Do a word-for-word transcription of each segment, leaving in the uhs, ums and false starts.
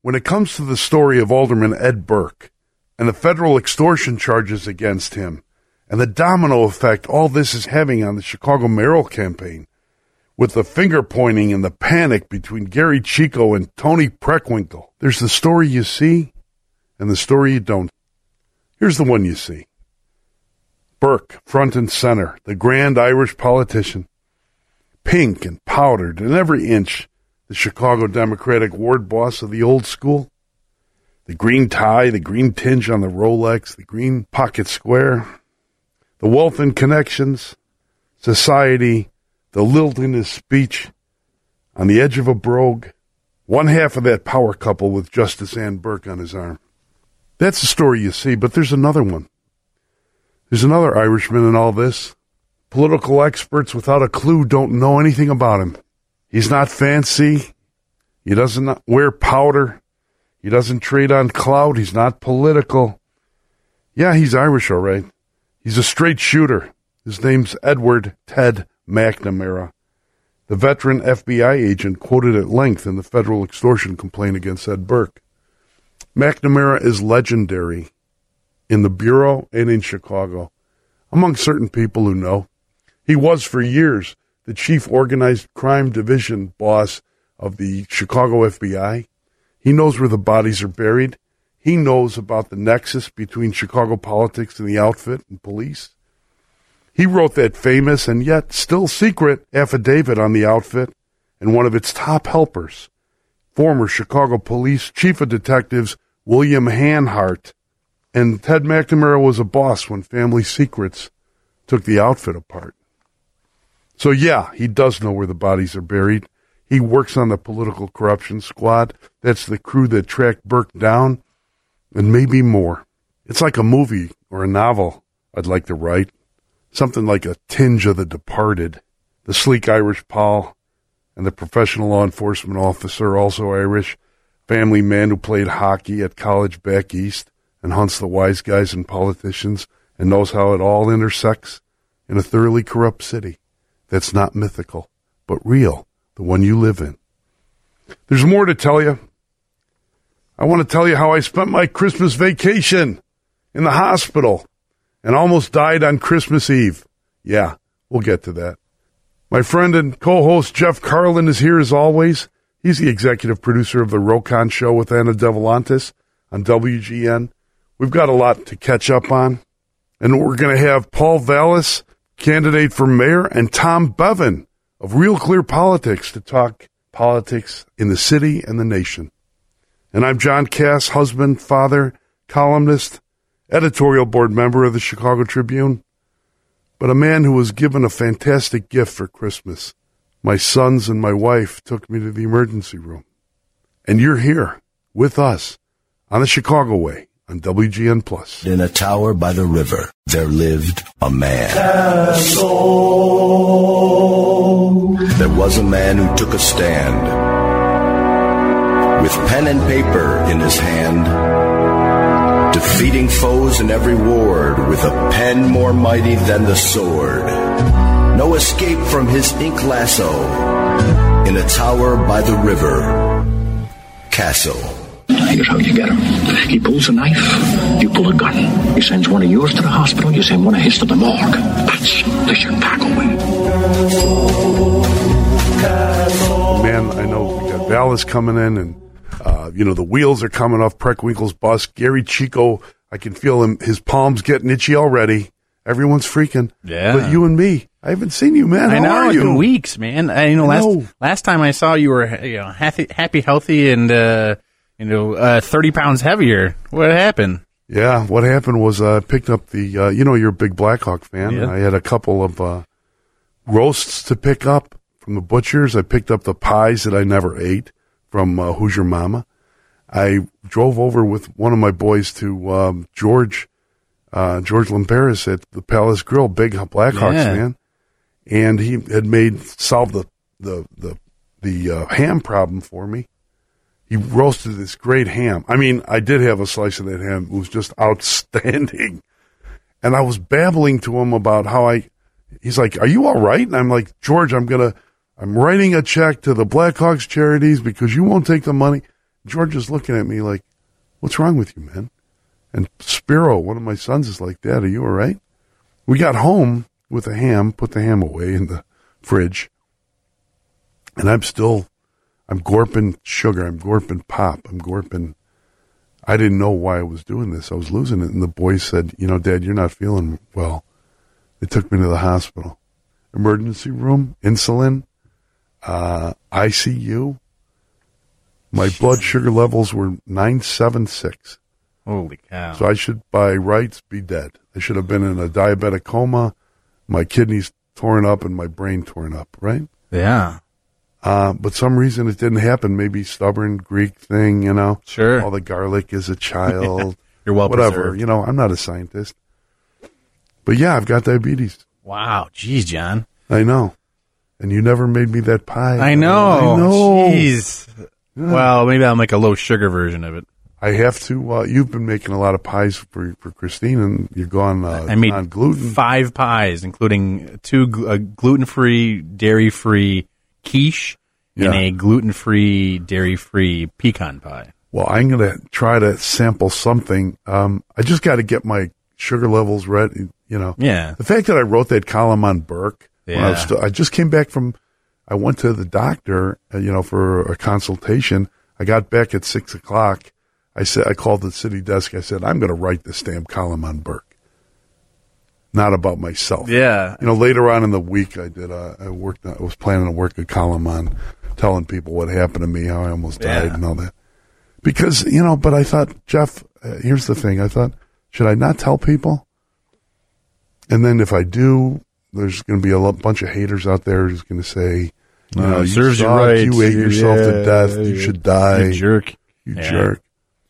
when it comes to the story of Alderman Ed Burke and the federal extortion charges against him and the domino effect all this is having on the Chicago mayoral campaign, with the finger pointing and the panic between Gary Chico and Tony Preckwinkle, there's the story you see and the story you don't. Here's the one you see. Burke, front and center, the grand Irish politician, pink and powdered in every inch, the Chicago Democratic ward boss of the old school. The green tie, the green tinge on the Rolex, the green pocket square, the wealth and connections, society, the lilt in his speech, on the edge of a brogue, one half of that power couple with Justice Ann Burke on his arm. That's the story you see, but there's another one. There's another Irishman in all this. Political experts without a clue don't know anything about him. He's not fancy. He doesn't wear powder. He doesn't trade on clout. He's not political. Yeah, he's Irish, all right. He's a straight shooter. His name's Edward Ted McNamara. The veteran F B I agent quoted at length in the federal extortion complaint against Ed Burke. McNamara is legendary in the Bureau and in Chicago, among certain people who know. He was for years the chief organized crime division boss of the Chicago F B I. He knows where the bodies are buried. He knows about the nexus between Chicago politics and the outfit and police. He wrote that famous and yet still secret affidavit on the outfit and one of its top helpers, former Chicago Police Chief of Detectives William Hanhart. And Ted McNamara was a boss when Family Secrets took the outfit apart. So yeah, he does know where the bodies are buried. He works on the political corruption squad. That's the crew that tracked Burke down, and maybe more. It's like a movie or a novel I'd like to write. Something like a tinge of The Departed. The sleek Irish Paul and the professional law enforcement officer, also Irish, family man who played hockey at college back east and hunts the wise guys and politicians and knows how it all intersects in a thoroughly corrupt city that's not mythical, but real, the one you live in. There's more to tell you. I want to tell you how I spent my Christmas vacation in the hospital and almost died on Christmas Eve. Yeah, we'll get to that. My friend and co-host Jeff Carlin is here as always. He's the executive producer of the Rokon Show with Anna Devolantis on W G N. We've got a lot to catch up on. And we're going to have Paul Vallis, candidate for mayor, and Tom Bevan of Real Clear Politics to talk politics in the city and the nation. And I'm John Cass, husband, father, columnist, editorial board member of the Chicago Tribune, but a man who was given a fantastic gift for Christmas. My sons and my wife took me to the emergency room. And you're here with us on the Chicago Way on W G N Plus. In a tower by the river, there lived a man. Castle. There was a man who took a stand. With pen and paper in his hand, defeating foes in every ward with a pen more mighty than the sword. No escape from his ink lasso in a tower by the river. Castle. Here's how you get him. He pulls a knife, you pull a gun. He sends one of yours to the hospital, you send one of his to the morgue. That's the Chicago way. Man, I know we got Vallis coming in, and uh, you know, the wheels are coming off Preckwinkle's bus. Gary Chico, I can feel him, his palms getting itchy already. Everyone's freaking. Yeah. But you and me, I haven't seen you, man. How I know, are it's you? been weeks, man. I, you know, I last know. last time I saw you were, you know, happy, happy healthy, and uh, you know, uh, thirty pounds heavier. What happened? Yeah, what happened was I uh, picked up the, uh, you know, you're a big Blackhawk fan. Yeah. I had a couple of uh, roasts to pick up from the butchers. I picked up the pies that I never ate from uh, Who's Your Mama. I drove over with one of my boys to um, George uh, George Lamperis at the Palace Grill, big Blackhawks Yeah. fan, and he had made solved the the the, the uh, ham problem for me. He roasted this great ham. I mean, I did have a slice of that ham. It was just outstanding. And I was babbling to him about how I, he's like, are you all right? And I'm like, George, I'm going to, I'm writing a check to the Blackhawks charities because you won't take the money. George is looking at me like, what's wrong with you, man? And Spiro, one of my sons, is like, Dad, are you all right? We got home with a ham, put the ham away in the fridge, and I'm still, I'm gorping sugar, I'm gorping pop, I'm gorping. I didn't know why I was doing this. I was losing it. And the boys said, you know, Dad, you're not feeling well. They took me to the hospital. Emergency room, insulin, uh, I C U. My blood sugar levels were nine seventy-six. Holy cow. So I should, by rights, be dead. I should have been in a diabetic coma, my kidneys torn up and my brain torn up, right? Yeah. Uh, but some reason it didn't happen. Maybe stubborn Greek thing, you know. Sure. All the garlic as a child. You're well Whatever. preserved. You know, I'm not a scientist. But yeah, I've got diabetes. Wow. Jeez, John. I know. And you never made me that pie. I know. I know. Jeez. Yeah. Well, maybe I'll make a low sugar version of it. I have to. Uh, you've been making a lot of pies for for Christine, and you're gone uh, I made on gluten. five pies, including two gl- uh, gluten-free, dairy-free quiche and Yeah. a gluten-free, dairy-free pecan pie. Well, I'm going to try to sample something. Um, I just got to get my sugar levels right. You know, Yeah. The fact that I wrote that column on Burke, when I, was Yeah. still, I just came back from. I went to the doctor, uh, you know, for a consultation. I got back at six o'clock. I said, I called the city desk. I said, I'm going to write this damn column on Burke, not about myself. Yeah. You know, later on in the week, I did. Uh, I worked. I was planning to work a column on telling people what happened to me, how I almost died, Yeah. and all that. Because you know, but I thought, Jeff. Uh, here's the thing. I thought, should I not tell people? And then if I do, there's going to be a lo- bunch of haters out there who's going to say, you Uh, know, you serves you suck, right. you ate yourself to Yeah, death. You yeah. should die. You jerk. You Yeah. jerk.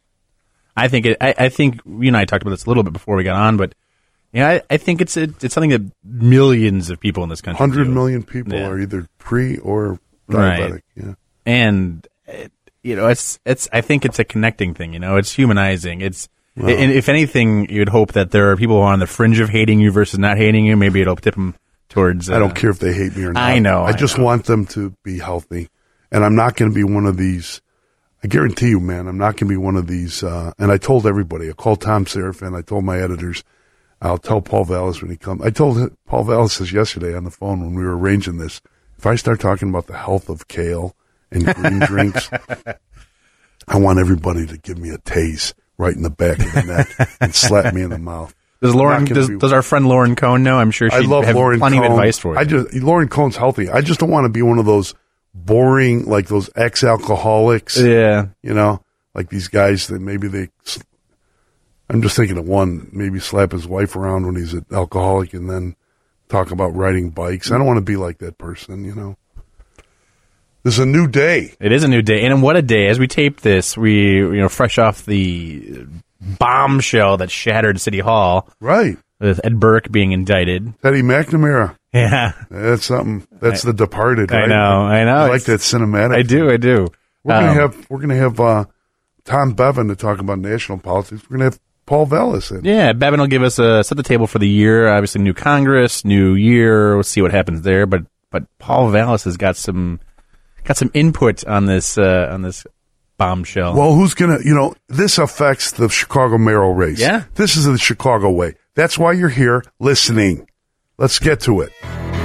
I think it. I, I think you and I talked about this a little bit before we got on, but yeah, I, I think it's a, it's something that millions of people in this country, Hundred do. million people Yeah. are either pre or Right. diabetic. Yeah. and it, you know, it's it's. I think it's a connecting thing. You know, it's humanizing. It's Wow. and if anything, you'd hope that there are people who are on the fringe of hating you versus not hating you. Maybe it'll tip them towards. Uh, I don't care if they hate me or not. I know, I, I just know. want them to be healthy. And I'm not going to be one of these. I guarantee you, man, I'm not going to be one of these. Uh, and I told everybody. I called Tom Serafin. I told my editors. I'll tell Paul Vallis when he comes. I told him, Paul Vallis this yesterday on the phone when we were arranging this. If I start talking about the health of kale and green drinks, I want everybody to give me a tase right in the back of the neck and slap me in the mouth. Does I'm Lauren? not gonna Does, be- does our friend Lauren Cohn know? I'm sure I she'd love have Lauren plenty Cohn. of advice for you. I just Lauren Cohn's healthy. I just don't want to be one of those boring, like those ex-alcoholics. yeah. You know, like these guys that maybe they. I'm just thinking of one. Maybe slap his wife around when he's an alcoholic, and then talk about riding bikes. I don't want to be like that person. You know. This is a new day. It is a new day, and what a day! As we tape this, we you know fresh off the bombshell that shattered City Hall Right. with Ed Burke being indicted. Teddy McNamara. Yeah, That's something. That's I- The Departed. I Right? know, I know. I like It's- that cinematic. I do, I do. We're gonna Um, have we're gonna have uh, Tom Bevan to talk about national politics. We're gonna have Paul Vallis in. Yeah, Bevan will give us a set the table for the year. Obviously, new Congress, new year. We'll see what happens there. But but Paul Vallis has got some got some input on this uh, on this bombshell. Well, who's gonna? You know, this affects the Chicago mayoral race. Yeah. This is the Chicago way. That's why you're here listening. Let's get to it.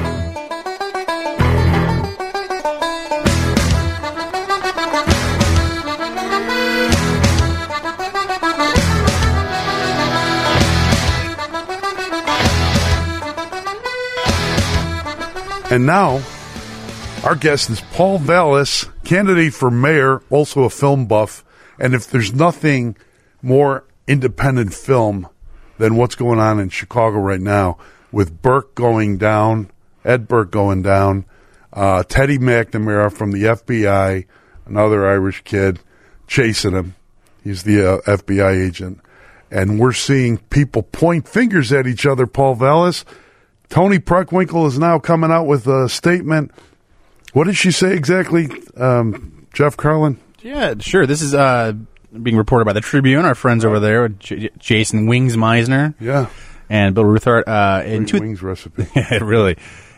And now, our guest is Paul Vallis, candidate for mayor, also a film buff. And if there's nothing more independent film than what's going on in Chicago right now, with Burke going down, Ed Burke going down, uh, Teddy McNamara from the F B I, another Irish kid, chasing him. He's the uh, F B I agent. And we're seeing people point fingers at each other, Paul Vallis. Tony Preckwinkle is now coming out with a statement. What did she say exactly, um, Jeff Carlin? yeah, sure. This is uh, being reported by the Tribune. Our friends over there, J- Jason Wings Meisner Yeah. and Bill Ruthart. Uh, in Great two- wings recipe. really.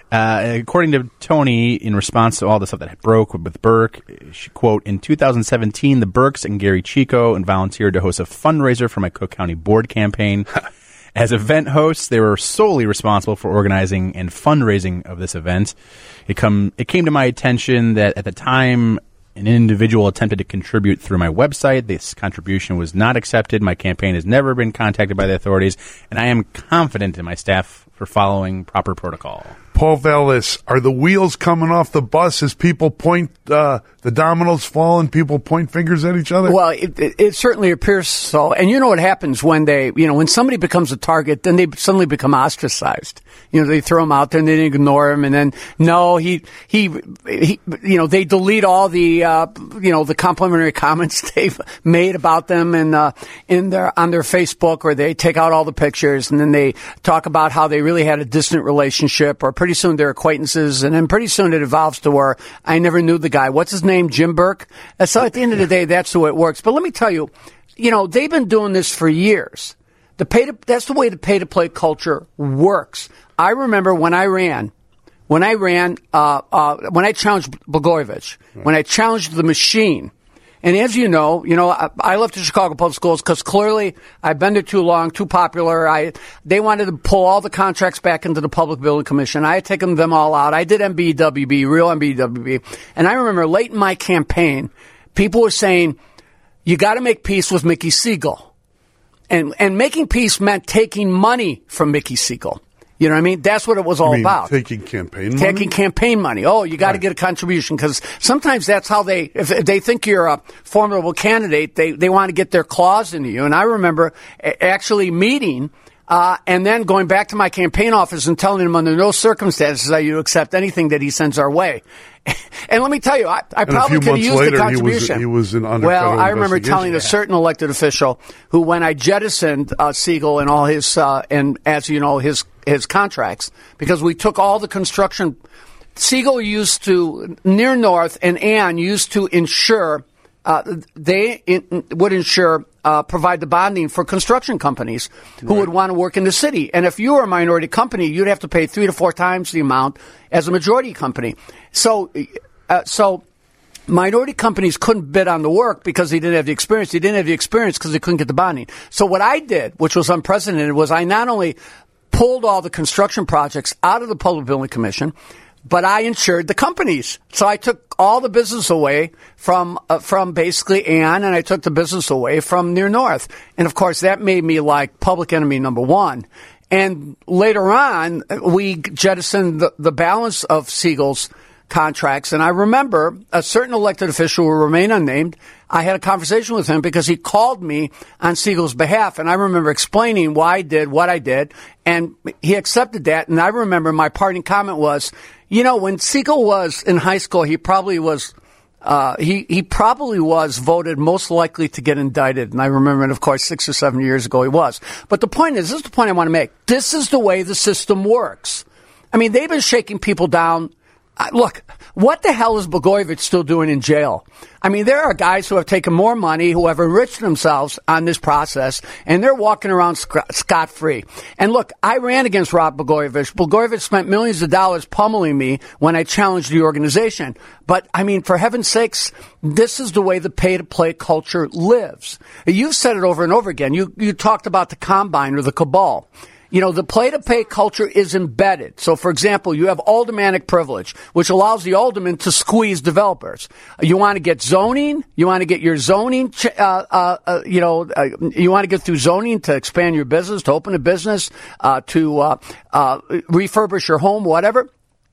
Uh, according to Tony, in response to all the stuff that broke with Burke, she, quote, in two thousand seventeen, the Burks and Gary Chico and volunteered to host a fundraiser for my Cook County board campaign. As event hosts, they were solely responsible for organizing and fundraising of this event. It come it came to my attention that at the time an individual attempted to contribute through my website. This contribution was not accepted. My campaign has never been contacted by the authorities, and I am confident in my staff for following proper protocol. Paul Vallis, are the wheels coming off the bus as people point, uh, the dominoes fall and people point fingers at each other? Well, it, it, it certainly appears so. And you know what happens when they, you know, when somebody becomes a target, then they suddenly become ostracized. You know, they throw him out there and they ignore him. And then, no, he, he, he you know, they delete all the, uh, you know, the complimentary comments they've made about them in, uh, in their, on their Facebook, or they take out all the pictures and then they talk about how they really had a distant relationship, or pretty soon they're acquaintances, and then pretty soon it evolves to where I never knew the guy. What's his name? Jim Burke? So at the end of the day, that's the way it works. But let me tell you, you know, they've been doing this for years. The pay to, that's the way the pay-to-play culture works. I remember when I ran, when I ran, uh, uh, when I challenged Blagojevich, right. when I challenged the machine. And as you know, you know, I, I left the Chicago Public Schools because clearly I've been there too long, too popular. I they wanted to pull all the contracts back into the Public Building Commission. I had taken them all out. I did M B W B, real M B W B. And I remember late in my campaign, people were saying, you got to make peace with Mickey Siegel. And and making peace meant taking money from Mickey Siegel. You know what I mean? That's what it was all you mean about. Taking campaign money? Taking campaign money. Oh, you got to right. get a contribution, because sometimes that's how they, if they think you're a formidable candidate, they, they want to get their claws into you. And I remember actually meeting, uh, and then going back to my campaign office and telling him under no circumstances that you accept anything that he sends our way. And let me tell you, I, I probably could have used later, the contribution. He was, he was in under well, federal I remember telling yeah. a certain elected official who, when I jettisoned uh, Siegel and all his, uh, and as you know, his his contracts, because we took all the construction. Siegel used to, Near North and Ann used to insure, uh, they in, would insure, uh, provide the bonding for construction companies who right. would want to work in the city. And if you were a minority company, you'd have to pay three to four times the amount as a majority company. So, uh, so minority companies couldn't bid on the work because they didn't have the experience. They didn't have the experience because they couldn't get the bonding. So what I did, which was unprecedented, was I not only pulled all the construction projects out of the Public Building Commission, but I insured the companies. So I took all the business away from uh, from basically Ann, and I took the business away from Near North. And, of course, that made me like public enemy number one. And later on, we jettisoned the, the balance of Siegel's contracts. And I remember a certain elected official who will remain unnamed. I had a conversation with him because he called me on Siegel's behalf. And I remember explaining why I did what I did. And he accepted that. And I remember my parting comment was, you know, when Siegel was in high school, he probably was uh, he, he probably was voted most likely to get indicted. And I remember, and of course, six or seven years ago he was. But the point is, this is the point I want to make. This is the way the system works. I mean, they've been shaking people down. Uh, look, what the hell is Blagojevich still doing in jail? I mean, there are guys who have taken more money, who have enriched themselves on this process, and they're walking around sc- scot-free. And look, I ran against Rod Blagojevich. Blagojevich spent millions of dollars pummeling me when I challenged the organization. But, I mean, for heaven's sakes, this is the way the pay-to-play culture lives. You've said it over and over again. You, you talked about the Combine or the cabal. You know, the play-to-pay culture is embedded. So, for example, you have aldermanic privilege, which allows the alderman to squeeze developers. You want to get zoning. You want to get your zoning, uh, uh, uh, you know, uh, you want to get through zoning to expand your business, to open a business, uh, to uh, uh, refurbish your home, whatever.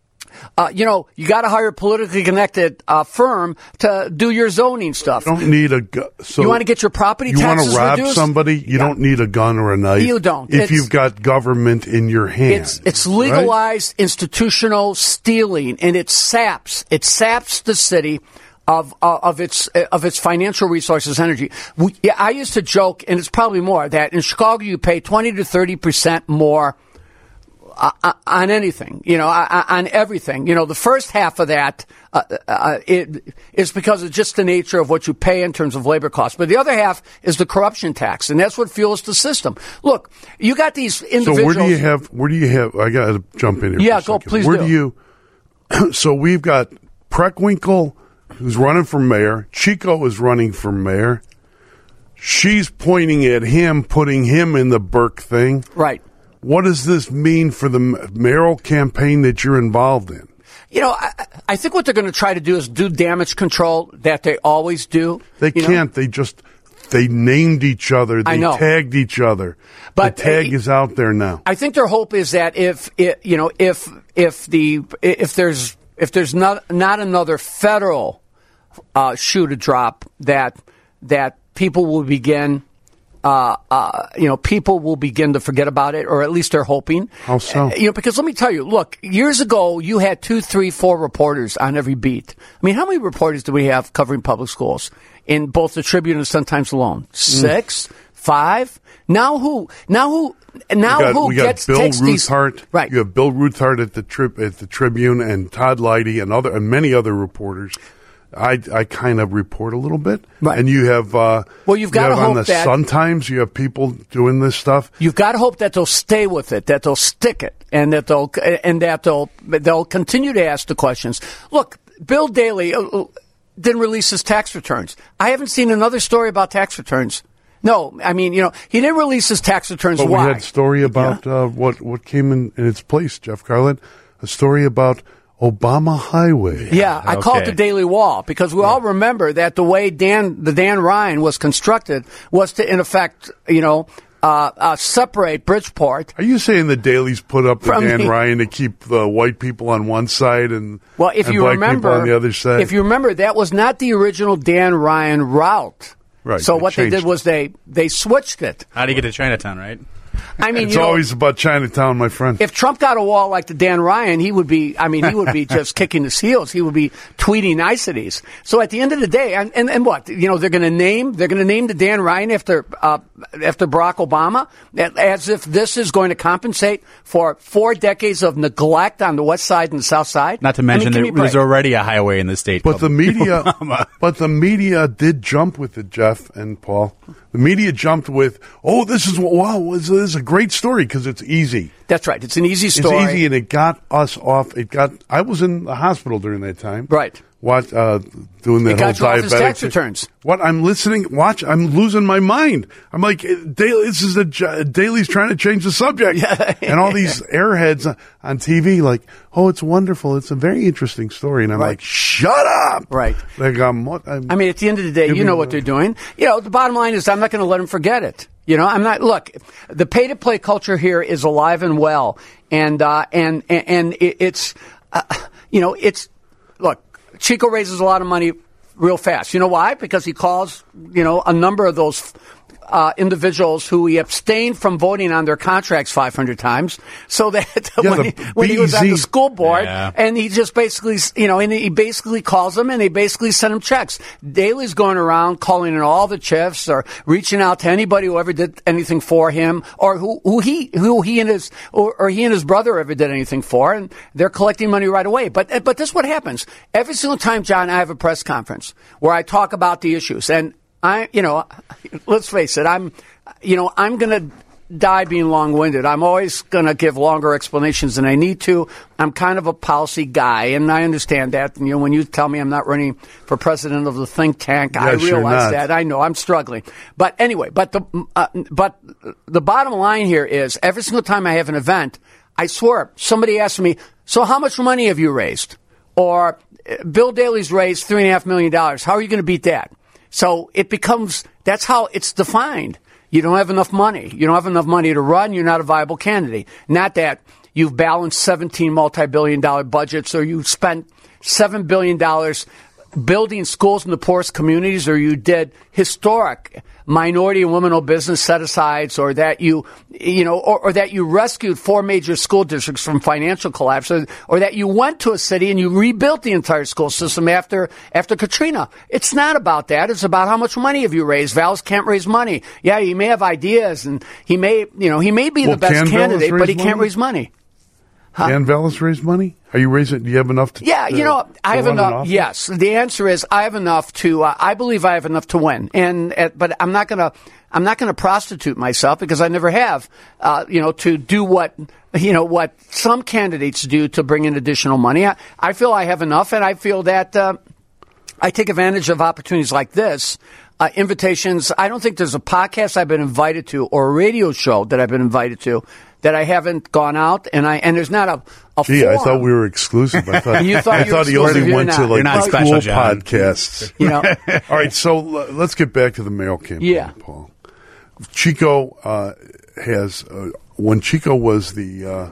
Uh, you know, you got to hire a politically connected uh, firm to do your zoning stuff. You don't need a gun. So you want to get your property taxes reduced? You want to rob somebody? You yeah. don't need a gun or a knife. You don't. If it's, you've got government in your hands. It's, it's legalized right? institutional stealing, and it saps. It saps the city of uh, of its uh, of its financial resources, energy. We, yeah, I used to joke, and it's probably more, that in Chicago you pay twenty to thirty percent more uh, on anything, you know, uh, on everything. You know, the first half of that uh, uh, it is because of just the nature of what you pay in terms of labor costs. But the other half is the corruption tax, and that's what fuels the system. Look, you got these individuals. So where do you have? Where do you have? I got to jump in here. Yeah, for a go. second. Please Where do. do you? So we've got Preckwinkle, who's running for mayor. Chico is running for mayor. She's pointing at him, putting him in the Burke thing. Right. What does this mean for the mayoral campaign that you're involved in? You know, I, I think what they're going to try to do is do damage control that they always do. They you can't. know? They just, they named each other. They I know. tagged each other. But the tag uh, is out there now. I think their hope is that if it, you know, if if the if there's if there's not not another federal uh, shoe to drop, that that people will begin. Uh, uh, you know, people will begin to forget about it, or at least they're hoping. How so? Uh, you know, because let me tell you, look, years ago, you had two, three, four reporters on every beat. I mean, how many reporters do we have covering public schools in both the Tribune and Sun-Times alone? Six? Mm. Five? Now who? Now who? Now we got, who we got gets Bill takes Ruthart, these? Right. You have Bill Ruthart at the trip at the Tribune, and Todd Leidy, and other and many other reporters. I, I kind of report a little bit, right. And you have uh, well, you've got you to have hope on the that Sun-Times. You have people doing this stuff. You've got to hope that they'll stay with it, that they'll stick it, and that they'll and that they'll they'll continue to ask the questions. Look, Bill Daley uh, didn't release his tax returns. I haven't seen another story about tax returns. No, I mean, you know, he didn't release his tax returns. But Why? we had a story about yeah. uh, what what came in, in its place, Jeff Carlin. A story about Obama Highway. Yeah, I okay. call it the Daily Wall because we yeah. all remember that the way Dan, the Dan Ryan was constructed was to, in effect, you know, uh, uh, separate Bridgeport. Are you saying the Dailies put up the Dan the, Ryan to keep the white people on one side and, well, if and you black remember, people on the other side? If you remember, that was not the original Dan Ryan route. Right. So they what they did it. was they, they switched it. How do you get to Chinatown, right? I mean, it's you know, always about Chinatown, my friend. If Trump got a wall like the Dan Ryan, he would be, I mean, he would be just kicking his heels. He would be tweeting niceties. So at the end of the day, and, and, and what, you know, they're going to name, they're going to name the Dan Ryan after, uh, after Barack Obama, as if this is going to compensate for four decades of neglect on the west side and the south side. Not to mention I mean, there, there's already a highway in the state. But the media, Obama. but the media did jump with it, Jeff and Paul. The media jumped with, oh, this is wow, this is a great story because it's easy. That's right. It's an easy story. It's easy, and it got us off. It got. I was in the hospital during that time. Right. What uh, doing that it got whole you diabetic off his tax thing. returns. What I'm listening, watch. I'm losing my mind. I'm like, Daily, this is a Daly's trying to change the subject, yeah. and all these airheads on T V like, oh, it's wonderful. It's a very interesting story, and I'm right. like, shut up. Right. Like I'm. What, I'm I mean, at the end of the day, you know what they're doing. You know, the bottom line is, I'm not going to let them forget it. You know, I'm not. Look, the pay-to-play culture here is alive and well, and uh, and and, and it, it's, uh, you know, it's look. Chico raises a lot of money real fast. You know why? Because he calls, you know, a number of those uh, individuals who he abstained from voting on their contracts five hundred times, so that yeah, when, he, when he was at the school board, yeah. and he just basically, you know, and he basically calls them and they basically send him checks. Daley's going around calling in all the chiefs or reaching out to anybody who ever did anything for him or who, who he who he and his or, or he and his brother ever did anything for, and they're collecting money right away. But but this is what happens every single time, John. I have a press conference where I talk about the issues, and I, you know, let's face it, I'm, you know, I'm going to die being long-winded. I'm always going to give longer explanations than I need to. I'm kind of a policy guy, and I understand that. And, you know, when you tell me I'm not running for president of the think tank, yes, I realize you're not. that. I know I'm struggling. But anyway, but the uh, but the bottom line here is every single time I have an event, I swear somebody asks me, "So how much money have you raised?" Or Bill Daley's raised three and a half million dollars. How are you going to beat that? So it becomes, that's how it's defined. You don't have enough money. You don't have enough money to run. You're not a viable candidate. Not that you've balanced seventeen multi-billion dollar budgets or you spent seven billion dollars building schools in the poorest communities, or you did historic minority and women-owned business set-asides, or that you, you know, or, or that you rescued four major school districts from financial collapse, or, or that you went to a city and you rebuilt the entire school system after after Katrina. It's not about that. It's about how much money have you raised. Val's can't raise money. Yeah, he may have ideas, and he may, you know, he may be well, the best candidate, but he money? can't raise money. Dan Vallis raise money? Are you raising? Do you have enough to? Yeah, you uh, know, I have run an enough. office? Yes, the answer is I have enough to. Uh, I believe I have enough to win, and uh, but I'm not gonna. I'm not gonna prostitute myself because I never have. Uh, you know, to do what you know what some candidates do to bring in additional money. I, I feel I have enough, and I feel that uh, I take advantage of opportunities like this. Uh, invitations. I don't think there's a podcast I've been invited to or a radio show that I've been invited to that I haven't gone out, and I and there's not a, a Gee, forum. I thought we were exclusive. I thought You thought I you were thought he only exclusive. went You're to not. like You're not cool special, John. podcasts. You know, All right, so uh, let's get back to the mail campaign, Yeah. Paul. Chico uh, has uh, when Chico was the uh,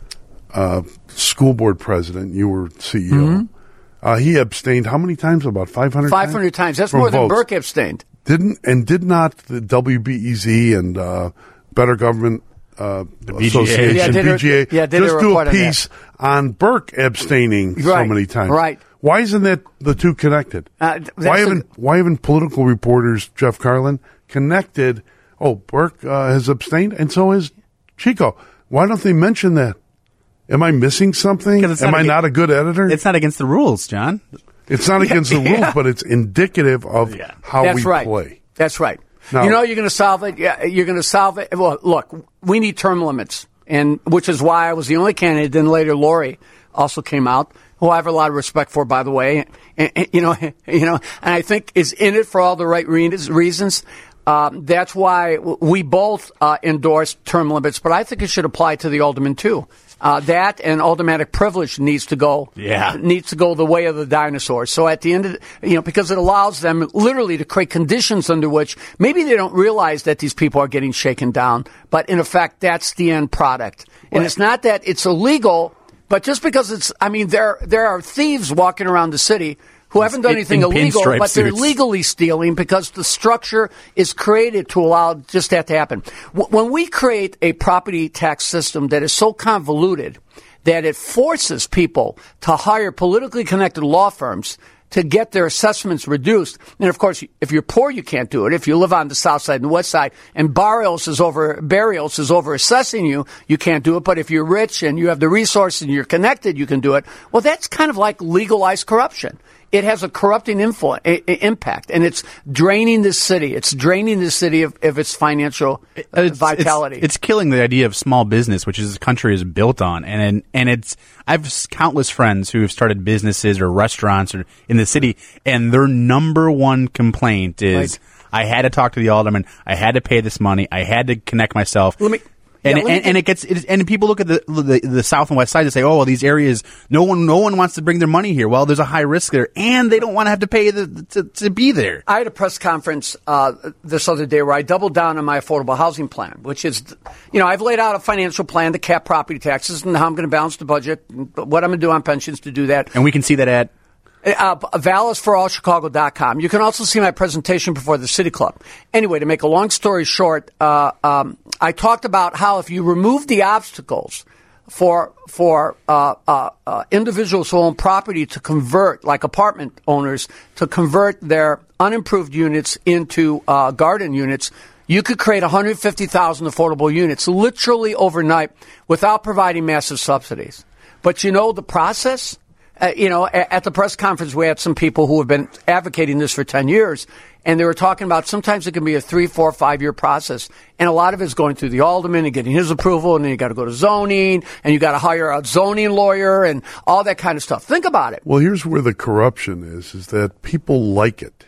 uh, school board president, you were C E O. Mm-hmm. Uh, he abstained how many times? About five hundred. five hundred times. That's from more than votes. Burke abstained. Didn't and did not the W B E Z and uh, Better Government uh, B G A. Association, Yeah, did a- B G A, yeah, did a just do a report on that. piece on Burke abstaining so Right, many times? right. Why isn't that the two connected? Uh, th- why that's a- haven't Why haven't political reporters Jeff Carlin connected? Oh, Burke uh, has abstained, and so has Chico. Why don't they mention that? Am I missing something? Because it's Am not I aga- not a good editor? It's not against the rules, John. It's not against the rules, but it's indicative of Yeah. how That's we right. play. That's right. Now- you know, you're going to solve it. Yeah, you're going to solve it. Well, look, we need term limits, and which is why I was the only candidate. Then later, Lori also came out, who I have a lot of respect for, by the way. And, and, you know, you know, and I think is in it for all the right re- reasons. Um, that's why w- we both uh, endorse term limits, but I think it should apply to the aldermen too. Uh, that and aldermanic privilege needs to go. Yeah. needs to go the way of the dinosaurs. So at the end of the, you know, because it allows them literally to create conditions under which maybe they don't realize that these people are getting shaken down, but in effect, that's the end product. And it's not that it's illegal, but just because it's, I mean, there there are thieves walking around the city who haven't done In- anything in illegal, pinstripe but they're suits. legally stealing because the structure is created to allow just that to happen. W- When we create a property tax system that is so convoluted that it forces people to hire politically connected law firms to get their assessments reduced. And of course, if you're poor, you can't do it. If you live on the south side and the west side and Barrios is over, Barrios is over assessing you, you can't do it. But if you're rich and you have the resources and you're connected, you can do it. Well, that's kind of like legalized corruption. It has a corrupting influ- i- i- impact, and it's draining the city. It's draining the city of, of its financial uh, It's- vitality. It's, it's killing the idea of small business, which this country is built on. And and it's I've s- countless friends who have started businesses or restaurants or in the city, and their number one complaint is, Right. I had to talk to the alderman, I had to pay this money, I had to connect myself. Let me- And, yeah, let me and, and it gets it, and people look at the, the the south and west side and say, oh, well, these areas, no one no one wants to bring their money here. Well, there's a high risk there, and they don't want to have to pay the, to to be there. I had a press conference uh, this other day where I doubled down on my affordable housing plan, which is, you know, I've laid out a financial plan to cap property taxes and how I'm going to balance the budget, what I'm going to do on pensions to do that. And we can see that at Uh, vallis for all chicago dot com. You can also see my presentation before the City Club. Anyway, to make a long story short, uh, um, I talked about how if you remove the obstacles for for uh, uh, uh, individuals who own property to convert, like apartment owners, to convert their unimproved units into uh, garden units, you could create one hundred fifty thousand affordable units literally overnight without providing massive subsidies. But you know the process? Uh, you know, at, at the press conference, we had some people who have been advocating this for ten years, and they were talking about sometimes it can be a three, four, five-year process, and a lot of it is going through the alderman and getting his approval, and then you got to go to zoning, and you got to hire a zoning lawyer, and all that kind of stuff. Think about it. Well, here's where the corruption is: is that people like it.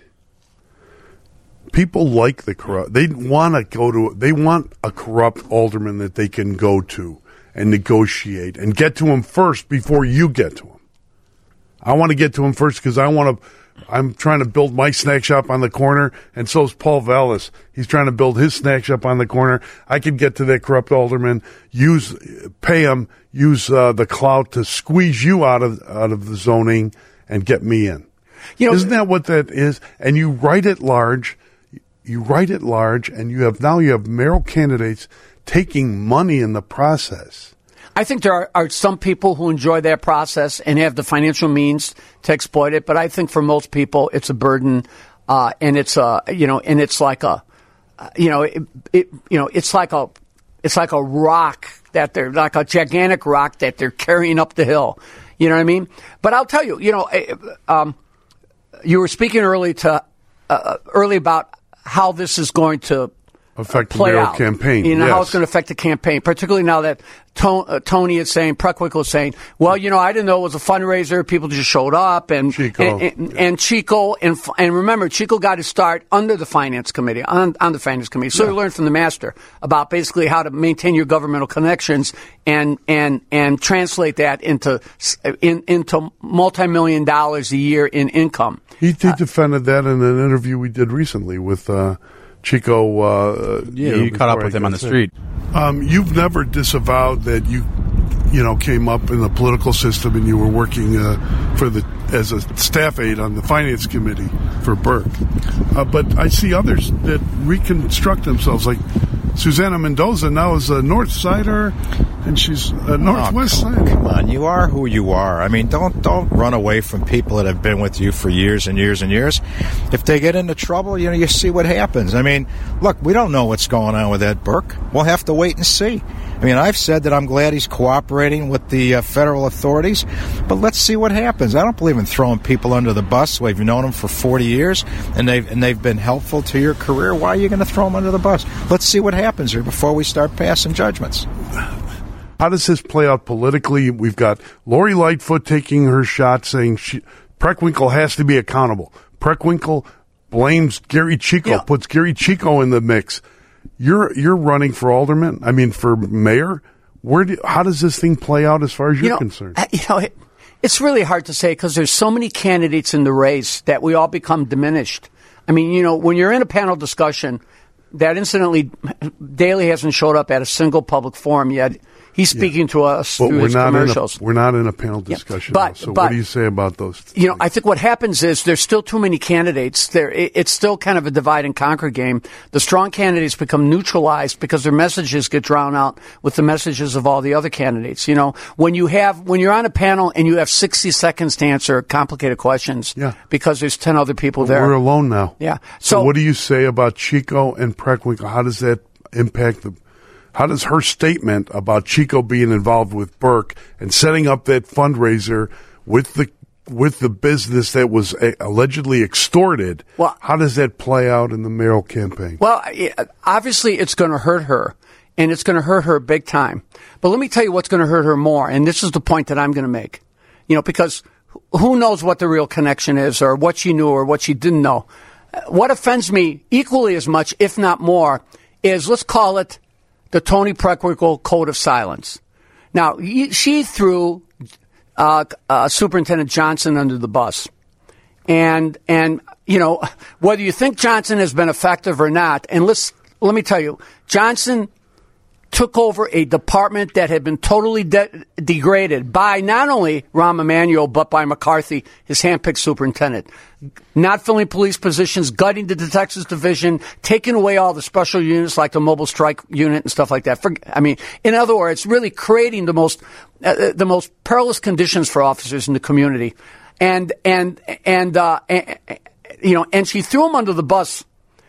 People like the corrupt. They want to go to. They want a corrupt alderman that they can go to and negotiate and get to him first before you get to him. I want to get to him first because I want to. I'm trying to build my snack shop on the corner, and so is Paul Vallis. He's trying to build his snack shop on the corner. I could get to that corrupt alderman, use, pay him, use uh, the clout to squeeze you out of out of the zoning and get me in. You know, Isn't that what that is? And you write it large. You write it large, and you have now you have mayoral candidates taking money in the process. I think there are, are some people who enjoy that process and have the financial means to exploit it, but I think for most people it's a burden, uh, and it's a you know, and it's like a, uh, you know, it, it you know, it's like a, it's like a rock that they're like a gigantic rock that they're carrying up the hill. You know what I mean? But I'll tell you, you know, um, you were speaking early to uh, early about how this is going to affect the play mayoral out. campaign. You know, yes. how it's going to affect the campaign, particularly now that to- uh, Tony is saying, Preckwinkle is saying, well, you know, I didn't know it was a fundraiser. People just showed up. And Chico. And, and, and Chico, and, and remember, Chico got his start under the Finance Committee, on, on the Finance Committee. So Yeah. he learned from the master about basically how to maintain your governmental connections and and and translate that into in, into multi-million dollars a year in income. He, he defended that in an interview we did recently with uh, Chico. Uh, Yeah, know, you caught up before with I him on the got sick. street. Um, you've never disavowed that you, you know, came up in the political system and you were working uh, for the as a staff aide on the finance committee for Burke. Uh, but I see others that reconstruct themselves, like Susanna Mendoza now is a North Sider, and she's a Northwest oh, come, Sider. come on, you are who you are. I mean, don't don't run away from people that have been with you for years and years and years. If they get into trouble, you know, you see what happens. I mean, look, we don't know what's going on with Ed Burke. We'll have to wait and see. I mean, I've said that I'm glad he's cooperating with the uh, federal authorities, but let's see what happens. I don't believe in throwing people under the bus. We've known them for forty years, and they've and they've been helpful to your career. Why are you going to throw them under the bus? Let's see what happens here before we start passing judgments. How does this play out politically? We've got Lori Lightfoot taking her shot, saying she, Preckwinkle has to be accountable. Preckwinkle blames Gary Chico, Yeah. puts Gary Chico in the mix. You're you're running for alderman. I mean, for mayor. Where do, how does this thing play out as far as you're you know, concerned? uh, You know, it, it's really hard to say because there's so many candidates in the race that we all become diminished. I mean, you know, when you're in a panel discussion, that incidentally, Daley hasn't showed up at a single public forum yet. He's speaking to us But through we're his not commercials. in a, we're not in a panel discussion. but- now. So but- what do you say about those? You know, I think what happens is there's still too many candidates. There, it, it's still kind of a divide and conquer game. The strong candidates become neutralized because their messages get drowned out with the messages of all the other candidates. You know, when you have when you're on a panel and you have sixty seconds to answer complicated questions, Yeah. because there's ten other people there. We're alone now. Yeah. So, So- what do you say about Chico and Preckwinkle? How does that impact the? How does her statement about Chico being involved with Burke and setting up that fundraiser with the with the business that was uh, allegedly extorted? Well- how does that play out in the mayoral campaign? Well, I- obviously it's going to hurt her, and it's going to hurt her big time. But let me tell you what's going to hurt her more, and this is the point that I'm going to make. You know, because who knows what the real connection is or what she knew or what she didn't know. What offends me equally as much, if not more, is, let's call it the Tony Preckwinkle Code of Silence. Now, she threw uh, uh, Superintendent Johnson under the bus. And, and you know, whether you think Johnson has been effective or not, and let's, let me tell you, Johnson took over a department that had been totally de- degraded by not only Rahm Emanuel, but by McCarthy, his handpicked superintendent. Not filling police positions, gutting the detectives division, taking away all the special units like the mobile strike unit and stuff like that. For, I mean, in other words, really creating the most, uh, the most perilous conditions for officers in the community. And, and, and, uh, and, you know, and she threw him under the bus.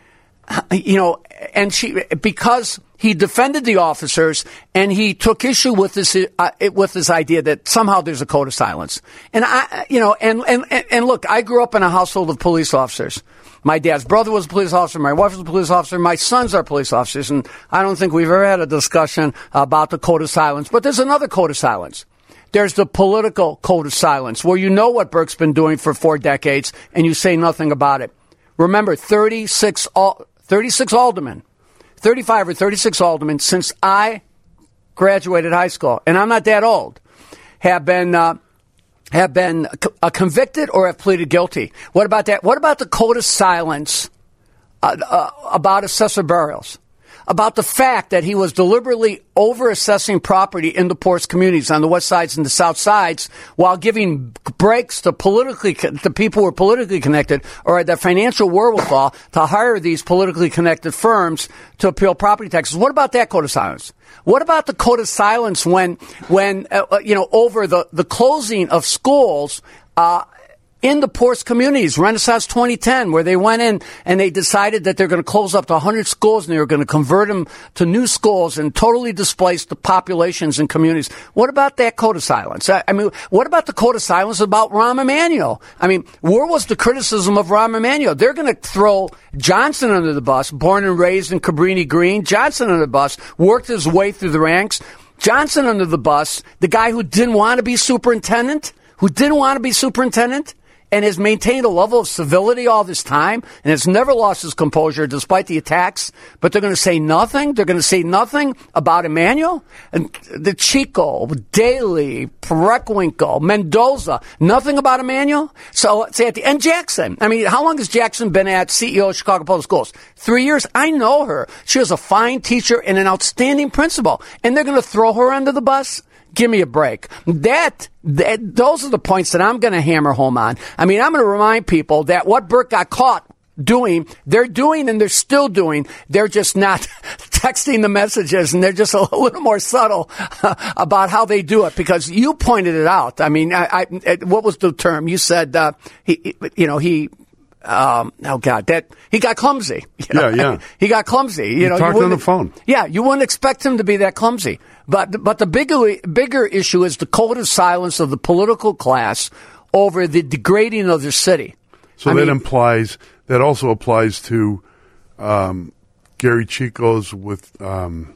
You know, and she, because he defended the officers and he took issue with this, uh, with this idea that somehow there's a code of silence. And I, you know, and, and, and look, I grew up in a household of police officers. My dad's brother was a police officer. My wife was a police officer. My sons are police officers. And I don't think we've ever had a discussion about the code of silence. But there's another code of silence. There's the political code of silence where you know what Burke's been doing for four decades and you say nothing about it. Remember, thirty-six, thirty-six aldermen, thirty-five or thirty-six aldermen since I graduated high school, and I'm not that old, have been uh, have been uh, convicted or have pleaded guilty. What about that? What about the code of silence uh, uh, about assessor burials? About the fact that he was deliberately over-assessing property in the poorest communities on the west sides and the south sides while giving breaks to politically to people who are politically connected or had the financial wherewithal to hire these politically connected firms to appeal property taxes. What about that code of silence? What about the code of silence when, when uh, you know, over the, the closing of schools uh in the poorest communities. Renaissance twenty ten, where they went in and they decided that they're going to close up to one hundred schools and they were going to convert them to new schools and totally displace the populations and communities. What about that code of silence? I, I mean, what about the code of silence about Rahm Emanuel? I mean, where was the criticism of Rahm Emanuel? They're going to throw Johnson under the bus, born and raised in Cabrini Green. Johnson under the bus, worked his way through the ranks. Johnson under the bus, the guy who didn't want to be superintendent, who didn't want to be superintendent, and has maintained a level of civility all this time, and has never lost his composure despite the attacks. But they're going to say nothing. They're going to say nothing about Emanuel and the Chico, Daley, Preckwinkle, Mendoza. Nothing about Emanuel. So let's say at the end, Jackson. I mean, how long has Jackson been at C E O of Chicago Public Schools? Three years. I know her. She was a fine teacher and an outstanding principal, and they're going to throw her under the bus. Give me a break. That, that those are the points that I'm going to hammer home on. I mean, I'm going to remind people that what Burke got caught doing, they're doing and they're still doing. They're just not texting the messages, and they're just a little more subtle about how they do it, because you pointed it out. I mean, I, I what was the term? You said, uh, he, you know, he, Um, oh God, that he got clumsy. You know? Yeah, yeah. He got clumsy. You he know, talked you on the phone. Yeah, you wouldn't expect him to be that clumsy. But but the bigger bigger issue is the code of silence of the political class over the degrading of their city. So I that mean, implies that also applies to um, Gary Chico's with um,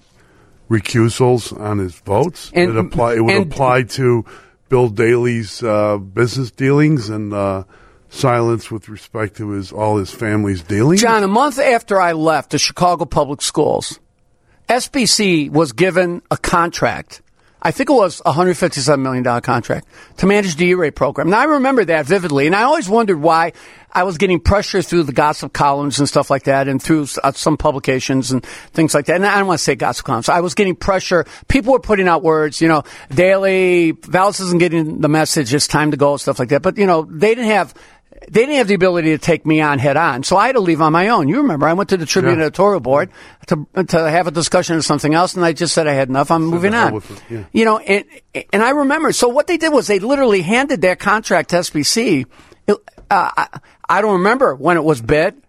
recusals on his votes. And- it apply. It would and- apply to Bill Daley's uh, business dealings and. Uh, Silence with respect to his all his family's dealings? John, a month after I left the Chicago Public Schools, S B C was given a contract. I think it was a one hundred fifty-seven million dollars contract to manage the E-rate program. Now, I remember that vividly, and I always wondered why I was getting pressure through the gossip columns and stuff like that, and through uh, some publications and things like that. And I don't want to say gossip columns. I was getting pressure. People were putting out words, you know, Daley, Vallis isn't getting the message, it's time to go, stuff like that. But, you know, they didn't have... They didn't have the ability to take me on head on, so I had to leave on my own. You remember, I went to the Tribune yeah. editorial board to to have a discussion of something else, and I just said I had enough. I'm so moving on. It, yeah. You know, and and I remember. So what they did was they literally handed that contract to S B C. It, uh, I, I don't remember when it was bid.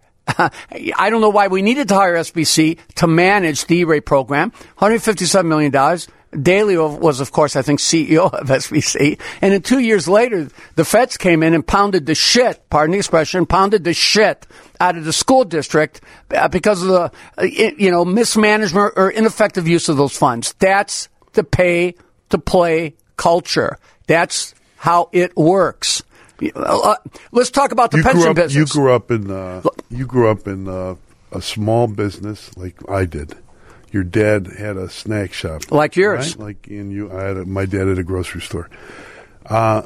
I don't know why we needed to hire S B C to manage the E-rate program. one hundred fifty-seven million dollars. Daley was, of course, I think, C E O of S B C. And then two years later, the feds came in and pounded the shit, pardon the expression, pounded the shit out of the school district because of the, you know, mismanagement or ineffective use of those funds. That's the pay-to-play culture. That's how it works. Uh, let's talk about the you pension grew up, business. You grew up in, uh, you grew up in uh, a small business like I did. Your dad had a snack shop, like yours, right? Like and you, I had a, my dad had a grocery store. Uh,